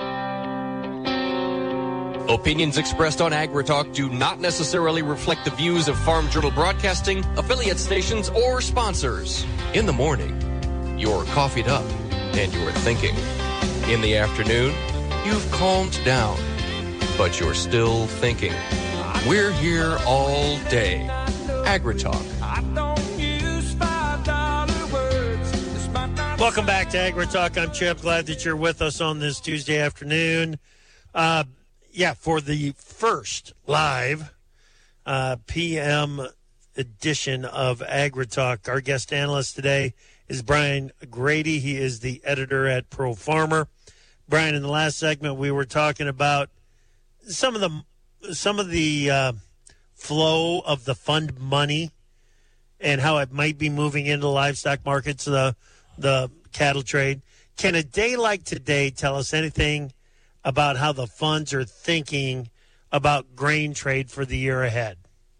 Opinions expressed on AgriTalk do not necessarily reflect the views of Farm Journal Broadcasting, affiliate stations, or sponsors. In the morning, you're coffeeed up. and you're thinking. In the afternoon, you've calmed down, but you're still thinking. We're here all day. AgriTalk. Welcome back to AgriTalk. I'm Chip. Glad that you're with us on this Tuesday afternoon. Uh, yeah, for the first live uh, P M edition of AgriTalk. Our guest analyst today is Brian Grady. He is the editor at Pro Farmer. Brian, in the last segment, we were talking about some of the some of the uh, flow of the fund money and how it might be moving into the livestock markets, the the cattle trade. Can a day like today tell us anything about how the funds are thinking about grain trade for the year ahead?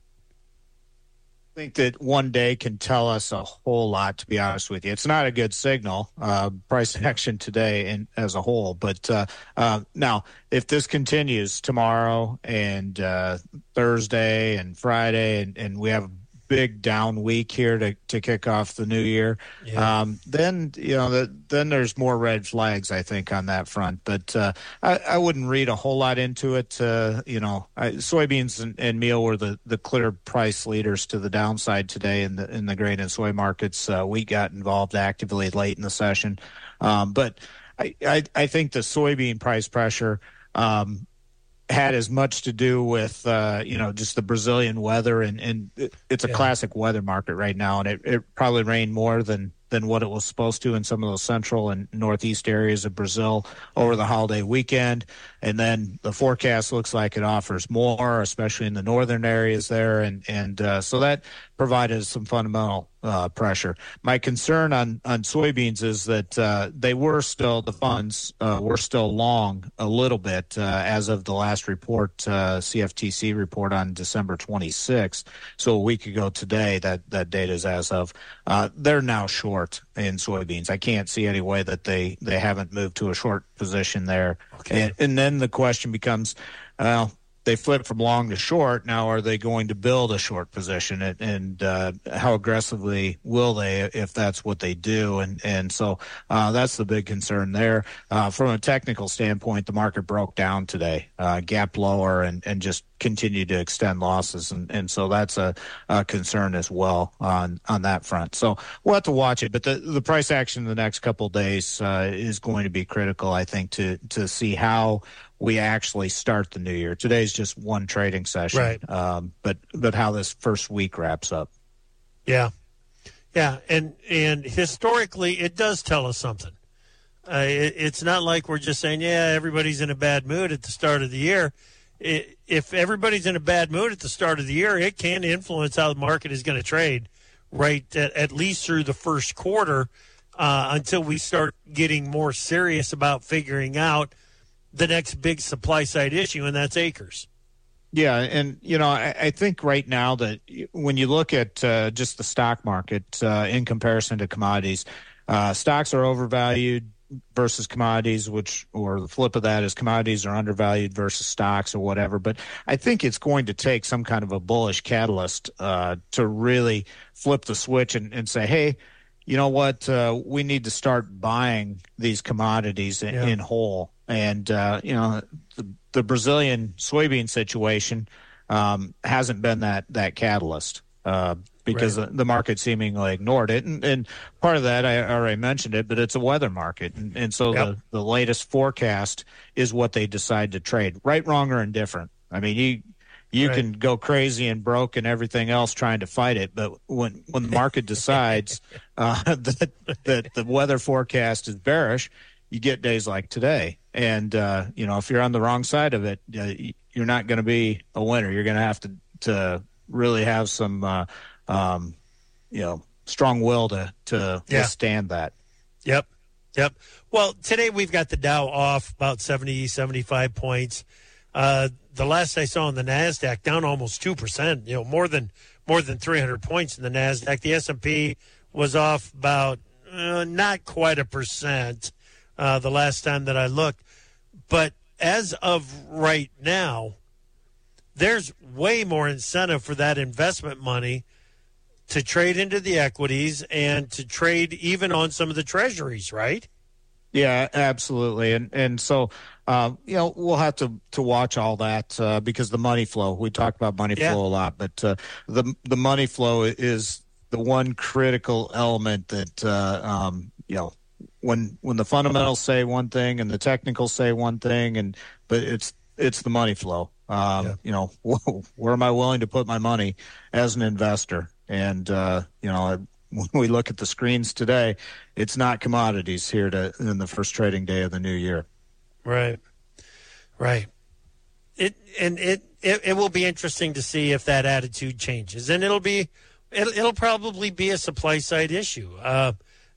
I think that one day can tell us a whole lot, to be honest with you. It's not a good signal, uh, price action today in, as a whole. But uh, uh, now, if this continues tomorrow and uh, Thursday and Friday, and, and we have a big down week here to, to kick off the new year, yeah. um, then, you know, the, then there's more red flags, I think, on that front. But uh, I, I wouldn't read a whole lot into it. Uh, you know, I, soybeans and, and meal were the, the clear price leaders to the downside today in the in the grain and soy markets. Uh, wheat got involved actively late in the session. Um, but I, I, I think the soybean price pressure um, had as much to do with, uh, you know, just the Brazilian weather. And, and it, it's a yeah. classic weather market right now. And it, it probably rained more than than what it was supposed to in some of those central and northeast areas of Brazil over the holiday weekend. And then the forecast looks like it offers more, especially in the northern areas there. And, and uh, so that provided some fundamental uh, pressure. My concern on, on soybeans is that uh, they were still, the funds uh, were still long a little bit uh, as of the last report, uh, C F T C report on December twenty-sixth. So a week ago today, that, that data is as of. Uh, they're now short in soybeans. I can't see any way that they, they haven't moved to a short position there. Okay. And, and then the question becomes, well, they flip from long to short. Now, are they going to build a short position, and, and uh, how aggressively will they if that's what they do? And and so uh, that's the big concern there. Uh, from a technical standpoint, the market broke down today, uh, gap lower, and, and just continued to extend losses, and, and so that's a, a concern as well on on that front. So we'll have to watch it, but the, the price action in the next couple of days uh, is going to be critical, I think, to to see how we actually start the new year. Today's just one trading session, right. um, but but how this first week wraps up. Yeah, yeah, and and historically, it does tell us something. Uh, it, it's not like we're just saying, yeah, everybody's in a bad mood at the start of the year. It, if everybody's in a bad mood at the start of the year, it can influence how the market is going to trade, right, at, at least through the first quarter uh, until we start getting more serious about figuring out the next big supply side issue, and that's acres. Yeah, and, you know, I, I think right now that when you look at uh, just the stock market uh, in comparison to commodities, uh, stocks are overvalued versus commodities, which, or the flip of that is commodities are undervalued versus stocks or whatever. But I think it's going to take some kind of a bullish catalyst uh, to really flip the switch and, and say, hey, you know what, uh, we need to start buying these commodities in, yeah. in whole. And, uh, you know, the, the Brazilian soybean situation um, hasn't been that, that catalyst uh, because right. the, the market seemingly ignored it. And, and part of that, I already mentioned it, but it's a weather market. And, and so yep. the, the latest forecast is what they decide to trade, right, wrong, or indifferent. I mean, you you right. can go crazy and broke and everything else trying to fight it, but when, when the market decides uh, that, that the weather forecast is bearish, you get days like today. And, uh, you know, if you're on the wrong side of it, uh, you're not going to be a winner. You're going to have to, to really have some, uh, um, you know, strong will to, to yeah. withstand that. Yep. Yep. Well, today we've got the Dow off about seventy, seventy-five points. Uh, the last I saw on the NASDAQ down almost two percent, you know, more than, more than three hundred points in the NASDAQ. The S and P was off about uh, not quite a percent. Uh, the last time that I looked. But as of right now, there's way more incentive for that investment money to trade into the equities and to trade even on some of the treasuries, right? Yeah, absolutely. And and so, uh, you know, we'll have to, to watch all that uh, because the money flow, we talk about money Yeah. flow a lot, but uh, the the money flow is the one critical element that, uh, um, you know, when when the fundamentals say one thing and the technicals say one thing, and but it's it's the money flow. Um, Yeah. You know, where am I willing to put my money as an investor? And, uh, you know, when we look at the screens today, it's not commodities here to in the first trading day of the new year. Right, right. It and it, it it will be interesting to see if that attitude changes, and it'll be it'll, it'll probably be a supply side issue. Uh,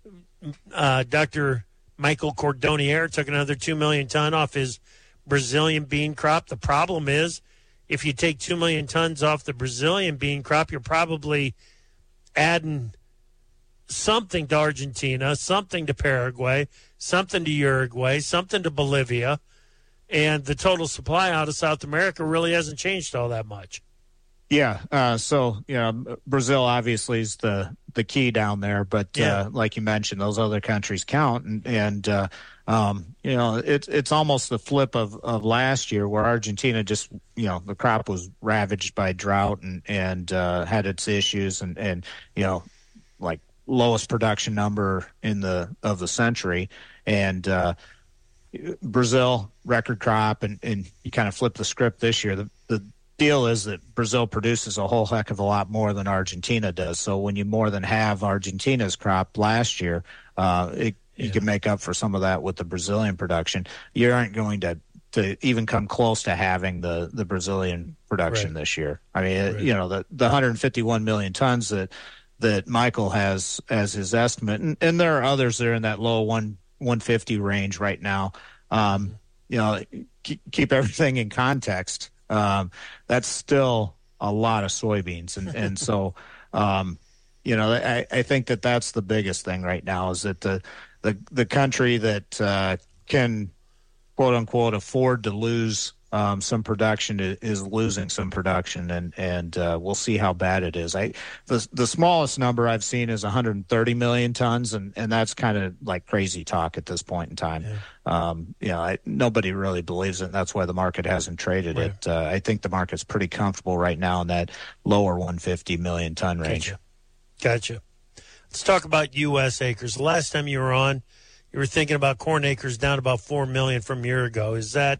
uh, Doctor Michael Cordonier took another two million ton off his Brazilian bean crop. The problem is, if you take two million tons off the Brazilian bean crop, you're probably adding something to Argentina, something to Paraguay, something to Uruguay, something to Bolivia, and the total supply out of South America really hasn't changed all that much. Yeah. Uh, so, you know, Brazil obviously is the, the key down there, but Yeah. uh, like you mentioned, those other countries count. And, and uh, um, you know, it's it's almost the flip of, of last year where Argentina just, you know, the crop was ravaged by drought and, and uh, had its issues and, and, you know, like lowest production number in the of the century. And uh, Brazil, record crop, and, and you kind of flip the script this year. The, the deal is that Brazil produces a whole heck of a lot more than Argentina does. So when you more than have Argentina's crop last year, uh, it, you can make up for some of that with the Brazilian production. You aren't going to, to even come close to having the, the Brazilian production Right. this year. I mean, Right. you know, the, the one hundred fifty-one million tons that that Michael has as his estimate, and, and there are others that are in that low one 150 range right now. Um, you know, keep, keep everything in context. Um, that's still a lot of soybeans. And, and so, um, you know, I, I think that that's the biggest thing right now is that the, the, the country that uh, can, quote unquote, afford to lose um, some production is, is losing some production. And, and uh, we'll see how bad it is. I, the, the smallest number I've seen is one hundred thirty million tons. And, and that's kind of like crazy talk at this point in time. Yeah. Um, you know, I, nobody really believes it. And that's why the market hasn't traded Right. it. Uh, I think the market's pretty comfortable right now in that lower one hundred fifty million ton range. Gotcha. Gotcha. Let's talk about U S acres. The last time you were on, you were thinking about corn acres down about four million from a year ago. Is that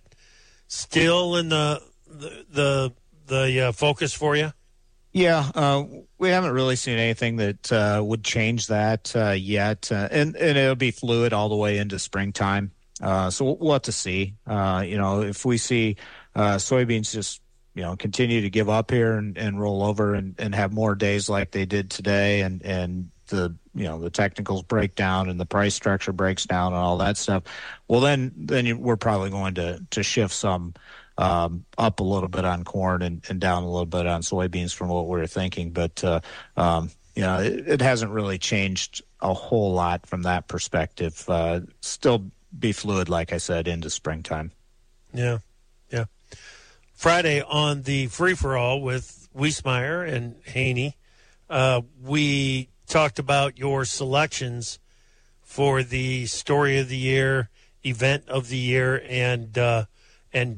still in the the the, the uh, focus for you? Yeah, uh, we haven't really seen anything that uh, would change that uh, yet, uh, and and it'll be fluid all the way into springtime. Uh, so we'll, we'll have to see. Uh, you know, if we see uh, soybeans just you know continue to give up here and, and roll over and, and have more days like they did today, and and the you know the technicals break down and the price structure breaks down and all that stuff, well then then you, we're probably going to to shift some um, up a little bit on corn and, and down a little bit on soybeans from what we were thinking. But uh, um, you know it, it hasn't really changed a whole lot from that perspective. Uh, still be fluid, like I said, into springtime. Yeah, yeah. Friday on the free for all with Wiesmeyer and Haney, uh, we talked about your selections for the story of the year, event of the year, and uh, and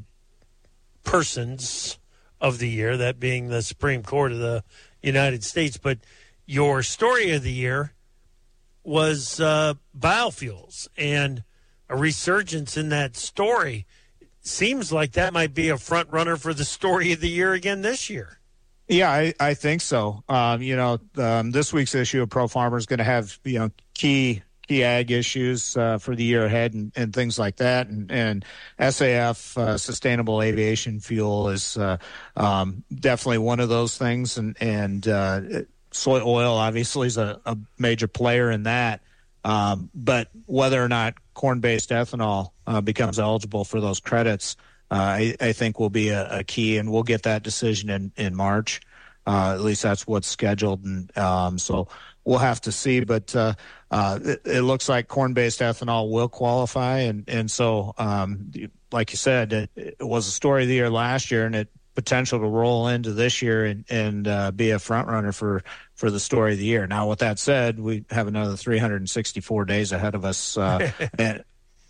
persons of the year, that being the Supreme Court of the United States. But your story of the year was uh, biofuels and a resurgence in that story. Seems like that might be a front runner for the story of the year again this year. Yeah, I, I think so. Um, you know, um, this week's issue of Pro Farmer is going to have, you know, key key ag issues uh, for the year ahead and, and things like that. And, and S A F, uh, Sustainable Aviation Fuel, is uh, um, definitely one of those things. And, and uh, soy oil, obviously, is a, a major player in that. Um, but whether or not corn-based ethanol uh, becomes eligible for those credits, uh, I, I think will be a, a key, and we'll get that decision in, in March. Uh, at least that's what's scheduled. And um, so we'll have to see. But uh, uh, it, it looks like corn-based ethanol will qualify. And, and so, um, like you said, it, it was a story of the year last year, and it potential to roll into this year and, and uh, be a front runner for, for the story of the year. Now, with that said, we have another three hundred sixty-four days ahead of us. Uh, and,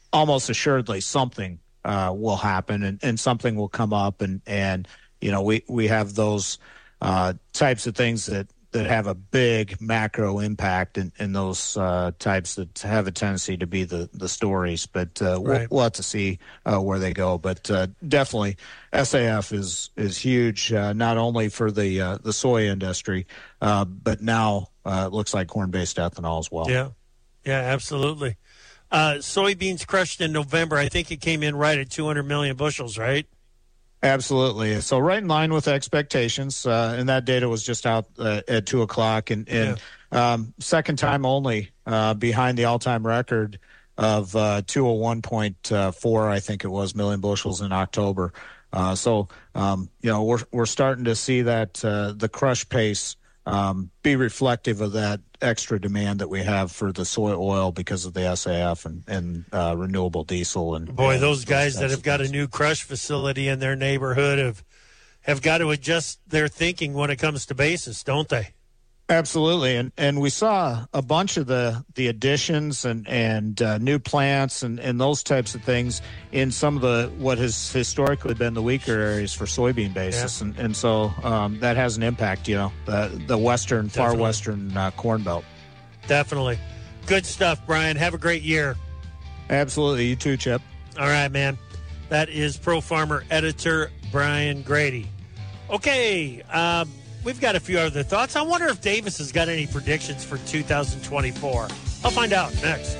almost assuredly something uh, will happen and, and something will come up. And, and you know, we, we have those uh, types of things that, that have a big macro impact, and, and those uh, types that have a tendency to be the, the stories. But uh, we'll, Right. we'll have to see uh, where they go. But uh, definitely, S A F is is huge, uh, not only for the uh, the soy industry, uh, but now uh, it looks like corn-based ethanol as well. Yeah, yeah, absolutely. Uh, soybeans crushed in November, I think it came in right at two hundred million bushels, right? Absolutely. So right in line with expectations, uh, and that data was just out uh, at two o'clock, and, and um, second time only uh, behind the all-time record of uh, two oh one point four, I think it was, million bushels in October. Uh, so um, you know we're we're starting to see that uh, the crush pace um, be reflective of that extra demand that we have for the soy oil because of the S A F and, and uh, renewable diesel. And Boy, and those guys types that have of got a things. new crush facility in their neighborhood have have got to adjust their thinking when it comes to basis, don't they? Absolutely, and and we saw a bunch of the the additions and and uh, new plants and, and those types of things in some of the what has historically been the weaker areas for soybean basis, Yeah. and and so um, that has an impact. You know, the the western, far Definitely. western uh, corn belt. Definitely. Good stuff, Brian. Have a great year. Absolutely, you too, Chip. All right, man. That is Pro Farmer editor Brian Grady. Okay, um, we've got a few other thoughts. I wonder if Davis has got any predictions for two thousand twenty-four. I'll find out next.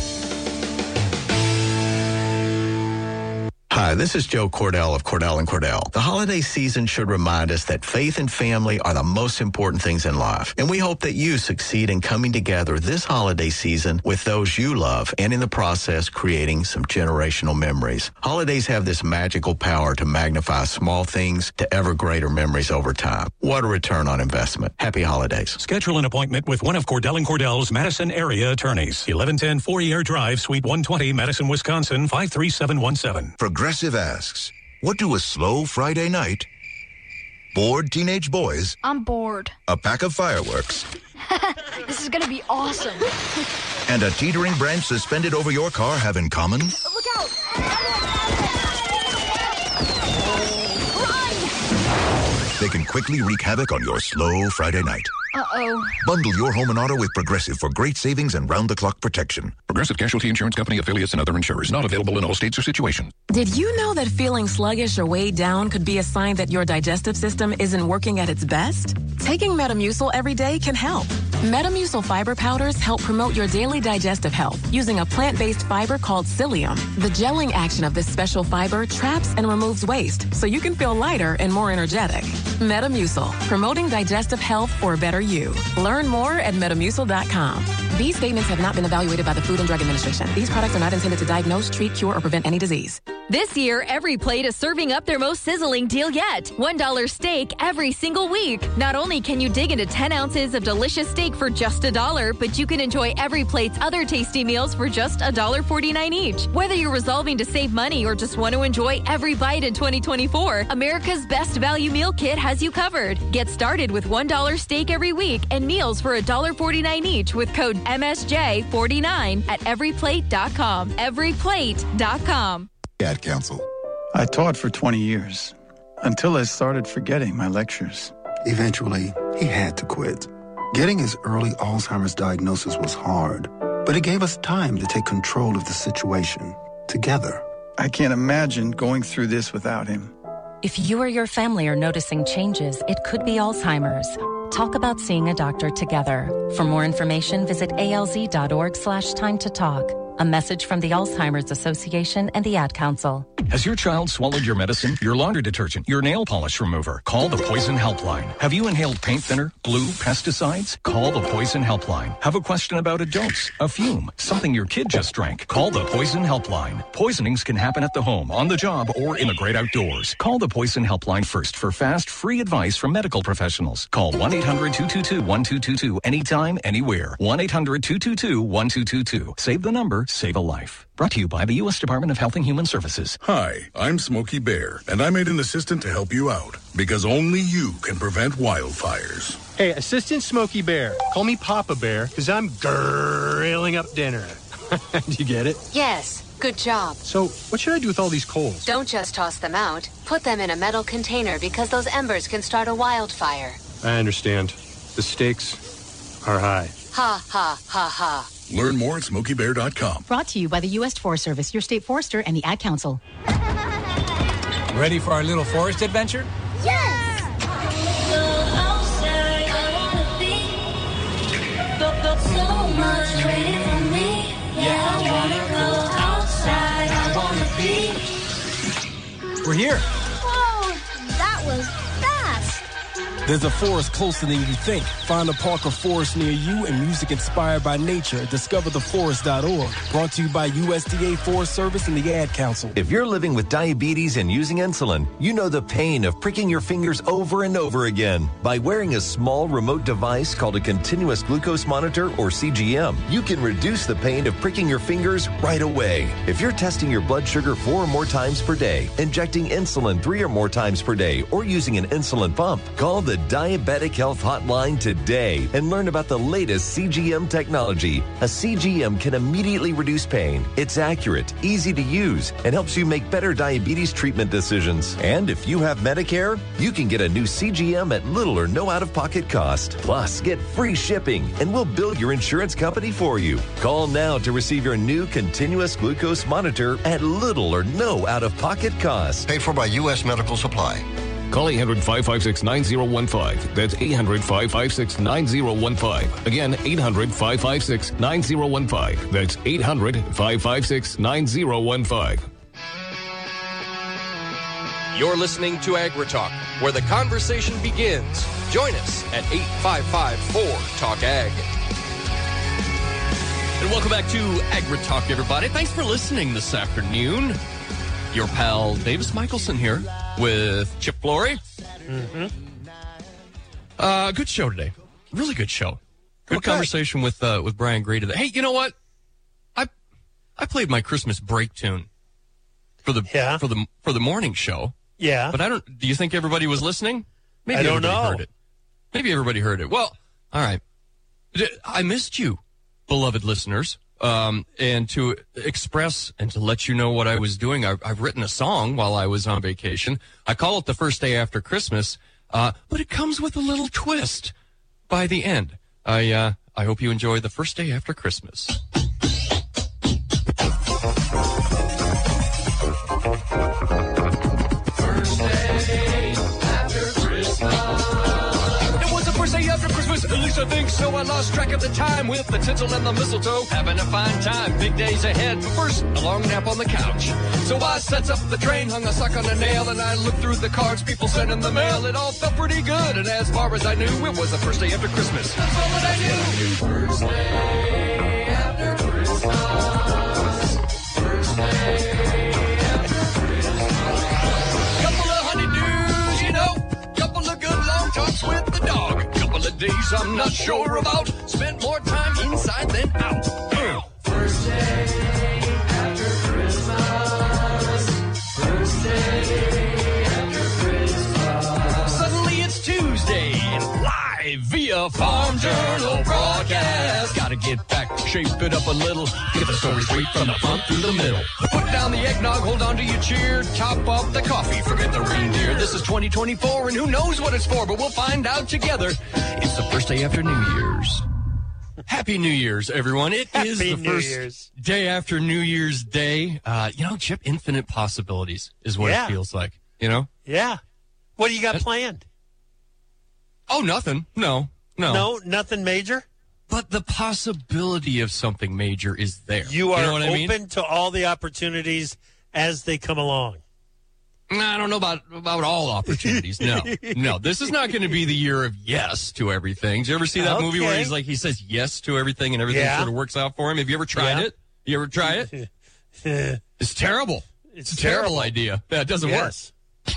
Hi, this is Joe Cordell of Cordell and Cordell. The holiday season should remind us that faith and family are the most important things in life. And we hope that you succeed in coming together this holiday season with those you love and in the process creating some generational memories. Holidays have this magical power to magnify small things to ever greater memories over time. What a return on investment. Happy holidays. Schedule an appointment with one of Cordell and Cordell's Madison area attorneys. eleven ten Fourier Drive, Suite one twenty, Madison, Wisconsin, five three seven one seven. Progressive asks, what do a slow Friday night, bored teenage boys, I'm bored. a pack of fireworks, This is gonna be awesome. and a teetering branch suspended over your car have in common? Look out! They can quickly wreak havoc on your slow Friday night. Uh-oh. Bundle your home and auto with Progressive for great savings and round-the-clock protection. Progressive Casualty Insurance Company, affiliates, and other insurers. Not available in all states or situations. Did you know that feeling sluggish or weighed down could be a sign that your digestive system isn't working at its best? Taking Metamucil every day can help. Metamucil fiber powders help promote your daily digestive health using a plant-based fiber called psyllium. The gelling action of this special fiber traps and removes waste so you can feel lighter and more energetic. Metamucil, promoting digestive health for a better you. Learn more at metamucil dot com. These statements have not been evaluated by the Food and Drug Administration. These products are not intended to diagnose, treat, cure, or prevent any disease. This year, Every Plate is serving up their most sizzling deal yet. one dollar steak every single week. Not only can you dig into ten ounces of delicious steak for just a dollar, but you can enjoy Every Plate's other tasty meals for just one dollar forty-nine each. Whether you're resolving to save money or just want to enjoy every bite in twenty twenty-four, America's Best Value Meal Kit has you covered. Get started with one dollar steak every week and meals for one dollar forty-nine each with code M S J forty-nine at every plate dot com. every plate dot com. Ad Council. I taught for twenty years until I started forgetting my lectures. Eventually, he had to quit. Getting his early Alzheimer's diagnosis was hard, but it gave us time to take control of the situation together. I can't imagine going through this without him. If you or your family are noticing changes, it could be Alzheimer's. Talk about seeing a doctor together. For more information, visit alz.org slash time to talk. A message from the Alzheimer's Association and the Ad Council. Has your child swallowed your medicine, your laundry detergent, your nail polish remover? Call the Poison Helpline. Have you inhaled paint thinner, glue, pesticides? Call the Poison Helpline. Have a question about a dose, a fume, something your kid just drank? Call the Poison Helpline. Poisonings can happen at the home, on the job, or in the great outdoors. Call the Poison Helpline first for fast, free advice from medical professionals. Call one eight hundred two two two one two two two anytime, anywhere. one eight hundred two two two one two two two. Save the number. Save a life. Brought to you by the U S Department of Health and Human Services. Hi, I'm Smokey Bear, and I made an assistant to help you out, because only you can prevent wildfires. Hey, Assistant Smokey Bear. Call me Papa Bear, because I'm grilling up dinner. Do you get it? Yes. Good job. So, what should I do with all these coals? Don't just toss them out. Put them in a metal container because those embers can start a wildfire. I understand. The stakes are high. Ha, ha, ha, ha. Learn more at smokey bear dot com. Brought to you by the U S Forest Service, your state forester, and the Ad Council. Ready for our little forest adventure? Yes! So much waiting for me. Yeah, I wanna go outside. I wanna be. We're here. Whoa, that was fast. There's a forest closer than you think. Find a park or forest near you and music inspired by nature. discover the forest dot org. Brought to you by U S D A Forest Service and the Ad Council. If you're living with diabetes and using insulin, you know the pain of pricking your fingers over and over again. By wearing a small remote device called a continuous glucose monitor or C G M, you can reduce the pain of pricking your fingers right away. If you're testing your blood sugar four or more times per day, injecting insulin three or more times per day, or using an insulin pump, call the Diabetic Health Hotline today and learn about the latest C G M technology. A C G M can immediately reduce pain. It's accurate, easy to use, and helps you make better diabetes treatment decisions. And if you have Medicare, you can get a new C G M at little or no out-of-pocket cost. Plus, get free shipping, and we'll bill your insurance company for you. Call now to receive your new continuous glucose monitor at little or no out-of-pocket cost. Paid for by U S Medical Supply. Call eight hundred, five five six, nine zero one five. That's eight hundred, five five six, nine zero one five. Again, eight hundred, five five six, nine zero one five. That's eight hundred, five five six, nine zero one five. You're listening to AgriTalk, where the conversation begins. Join us at eight five five, four, talk ag. And welcome back to AgriTalk, everybody. Thanks for listening this afternoon. Your pal Davis Michelson here with Chip Flory. Mm-hmm. Uh, good show today. Really good show. Good Okay. conversation with uh, with Brian Gray today. Hey, you know what? I I played my Christmas break tune for the Yeah. for the for the morning show. Yeah. But I don't. Do you think everybody was listening? Maybe I don't everybody know. heard it. Maybe everybody heard it. Well, all right. D- I missed you, beloved listeners. Um, and to express and to let you know what I was doing, I've, I've written a song while I was on vacation. I call it The First Day After Christmas, uh, but it comes with a little twist by the end. I, uh, I hope you enjoy The First Day After Christmas. First day after Christmas. It was the first day after Christmas, at least I think so. I lost track of the time with the tinsel and the mistletoe. Having a fine time, big days ahead. But first, a long nap on the couch. So I sets up the train, hung a sock on a nail, and I looked through the cards people sent in the mail. It all felt pretty good, and as far as I knew, it was the first day after Christmas. That's all that I knew. First day after Christmas. First day after Christmas. Couple of honeydews, you know. Couple of good long talks with the dog. Couple of days I'm not sure about. Spent more time inside than out. First day after Christmas. First day after Christmas. Suddenly it's Tuesday and live via Farm Journal broadcast. Gotta get back, shape it up a little. Get the story straight from the front through the middle. Put down the eggnog, hold on to your cheer. Top up the coffee, forget the reindeer. This is twenty twenty-four and who knows what it's for, but we'll find out together. It's the first day after New Year's. Happy New Year's, everyone. It Happy is the New first Year's. day after New Year's Day. Uh, you know, Chip, infinite possibilities is what Yeah. it feels like, you know? Yeah. What do you got planned? Oh, nothing. No, no. No, nothing major? But the possibility of something major is there. You are know what open I mean? to all the opportunities as they come along. I don't know about about all opportunities. No, no. This is not going to be the year of yes to everything. Did you ever see that movie where Okay. he's like he says yes to everything and everything Yeah. sort of works out for him? Have you ever tried Yeah. it? You ever try it? It's terrible. It's, It's a terrible idea. Yeah, it doesn't Yes.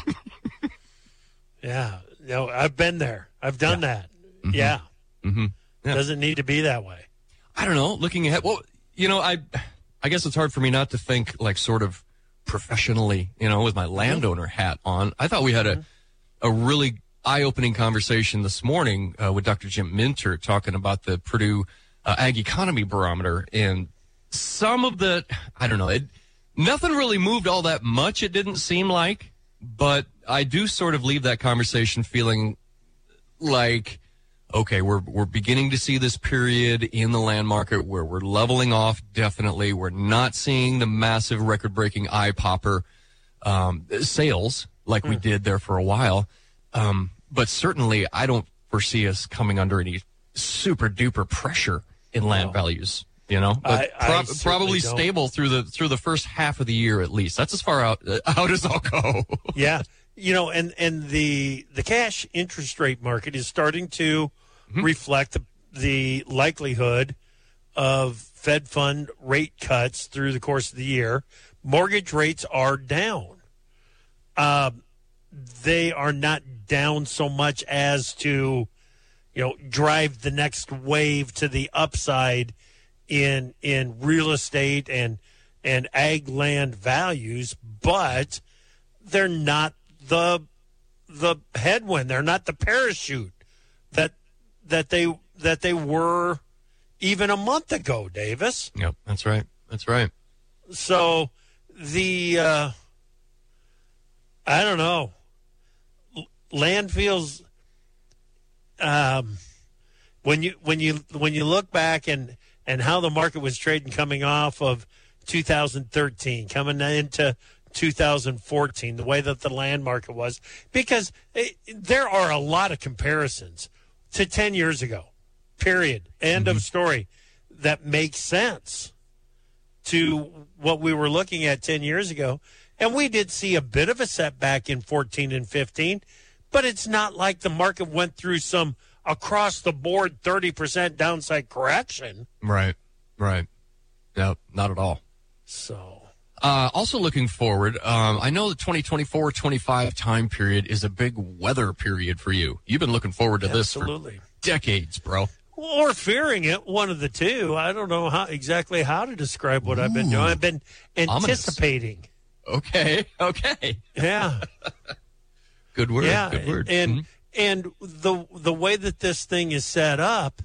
Yeah. No, I've been there. I've done that. Yeah. work. Mm-hmm. Yeah. Doesn't need to be that way. I don't know. Looking ahead, well, you know, I, I guess it's hard for me not to think like sort of professionally, you know, with my landowner hat on. I thought we had a, a really eye-opening conversation this morning uh, with Doctor Jim Minter talking about the Purdue uh, Ag Economy Barometer and some of the, I don't know, it, Nothing really moved all that much, it didn't seem like, but I do sort of leave that conversation feeling like, okay, we're we're beginning to see this period in the land market where we're leveling off, definitely. We're not seeing the massive record-breaking eye-popper um, sales like we did there for a while. Um, but certainly I don't foresee us coming under any super-duper pressure in land No. values. You know, but I- I prob- certainly probably don't. stable through the through the first half of the year at least. That's as far out uh, out as I'll go. Yeah, you know, and and the the cash interest rate market is starting to Mm-hmm. reflect the, the likelihood of Fed fund rate cuts through the course of the year. Mortgage rates are down. Um, they are not down so much as to, you know, drive the next wave to the upside in in real estate and and ag land values, but they're not the the headwind. They're not the parachute that that they that they were even a month ago, Davis. Yep, that's right. That's right. So the uh, I don't know. L- Land feels um, when you when you when you look back and and how the market was trading coming off of two thousand thirteen, coming into two thousand fourteen, the way that the land market was, because it, there are a lot of comparisons to ten years ago, period, end of story, that makes sense to what we were looking at ten years ago. And we did see a bit of a setback in fourteen and fifteen, but it's not like the market went through some across-the-board thirty percent downside correction. Right, right. No, not at all. So... Uh, also looking forward, um, I know the twenty twenty-four twenty-five time period is a big weather period for you. You've been looking forward to Absolutely. this for decades, bro. Or fearing it, one of the two. I don't know how exactly how to describe what I've been doing. I've been anticipating. Okay, okay. Yeah. Good word, Yeah, good word. and Mhm. and the the way that this thing is set up,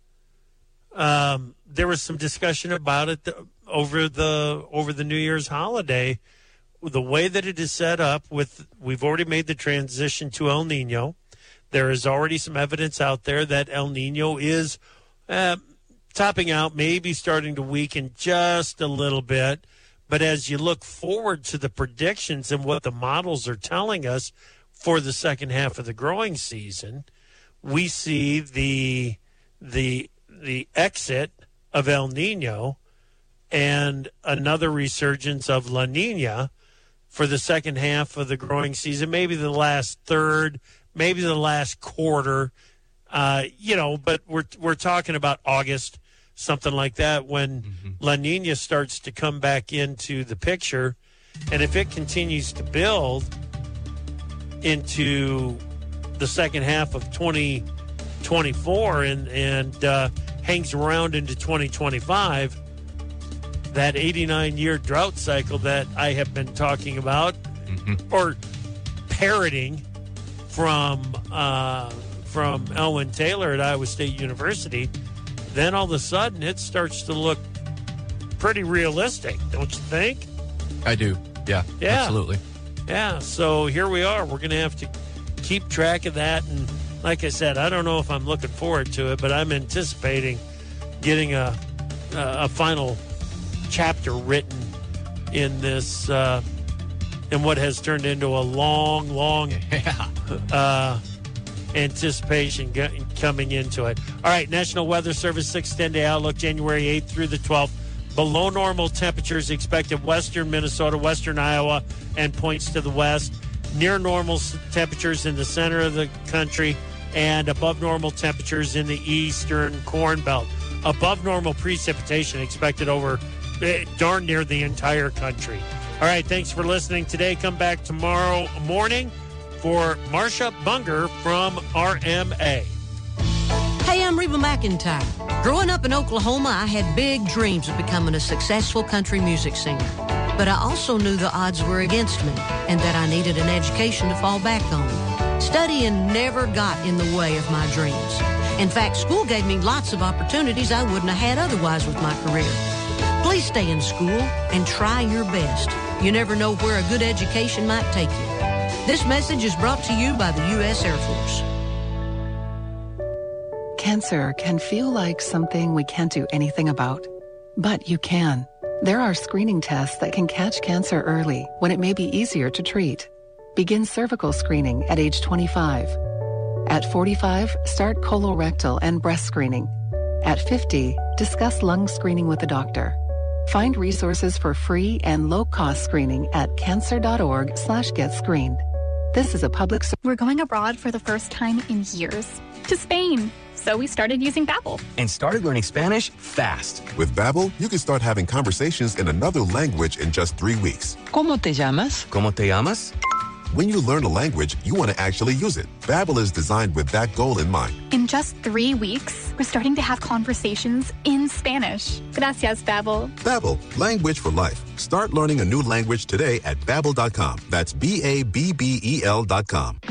um, there was some discussion about it th- over the over the New Year's holiday. The way that it is set up, with we've already made the transition to El Nino. There is already some evidence out there that El Nino is uh, topping out, maybe starting to weaken just a little bit. But as you look forward to the predictions and what the models are telling us for the second half of the growing season, we see the the the exit of El Nino and another resurgence of La Nina for the second half of the growing season, maybe the last third, maybe the last quarter, uh, you know, but we're we're talking about August, something like that, when mm-hmm. La Nina starts to come back into the picture. And if it continues to build into the second half of twenty twenty-four and, and uh, hangs around into twenty twenty-five, that eighty-nine year drought cycle that I have been talking about, mm-hmm. or parroting from uh, from Elwyn Taylor at Iowa State University, then all of a sudden it starts to look pretty realistic, don't you think? I do. Yeah, Yeah. absolutely. Yeah, so here we are. We're going to have to keep track of that. And like I said, I don't know if I'm looking forward to it, but I'm anticipating getting a, a, a final chapter written in this, uh, in what has turned into a long, long yeah. uh, anticipation g- coming into it. All right, National Weather Service six ten day outlook, January eighth through the twelfth. Below normal temperatures expected western Minnesota, western Iowa, and points to the west. Near normal s- temperatures in the center of the country, and above normal temperatures in the eastern Corn Belt. Above normal precipitation expected over eh, darn near the entire country. All right, thanks for listening today. Come back tomorrow morning for Marsha Bunger from R M A. Hey, I'm Reba McEntire. Growing up in Oklahoma, I had big dreams of becoming a successful country music singer. But I also knew the odds were against me and that I needed an education to fall back on. Studying never got in the way of my dreams. In fact, school gave me lots of opportunities I wouldn't have had otherwise with my career. Please stay in school and try your best. You never know where a good education might take you. This message is brought to you by the U S Air Force. Cancer can feel like something we can't do anything about, but you can. There are screening tests that can catch cancer early when it may be easier to treat. Begin cervical screening at age twenty-five. At forty-five, start colorectal and breast screening. At fifty, discuss lung screening with a doctor. Find resources for free and low-cost screening at cancer.org slash get screened. This is a public... We're going abroad for the first time in years. To Spain. So we started using Babbel. And started learning Spanish fast. With Babbel, you can start having conversations in another language in just three weeks. ¿Cómo te llamas? ¿Cómo te llamas? When you learn a language, you want to actually use it. Babbel is designed with that goal in mind. In just three weeks, we're starting to have conversations in Spanish. Gracias, Babbel. Babbel, language for life. Start learning a new language today at babbel dot com. That's B A B B E L dot com.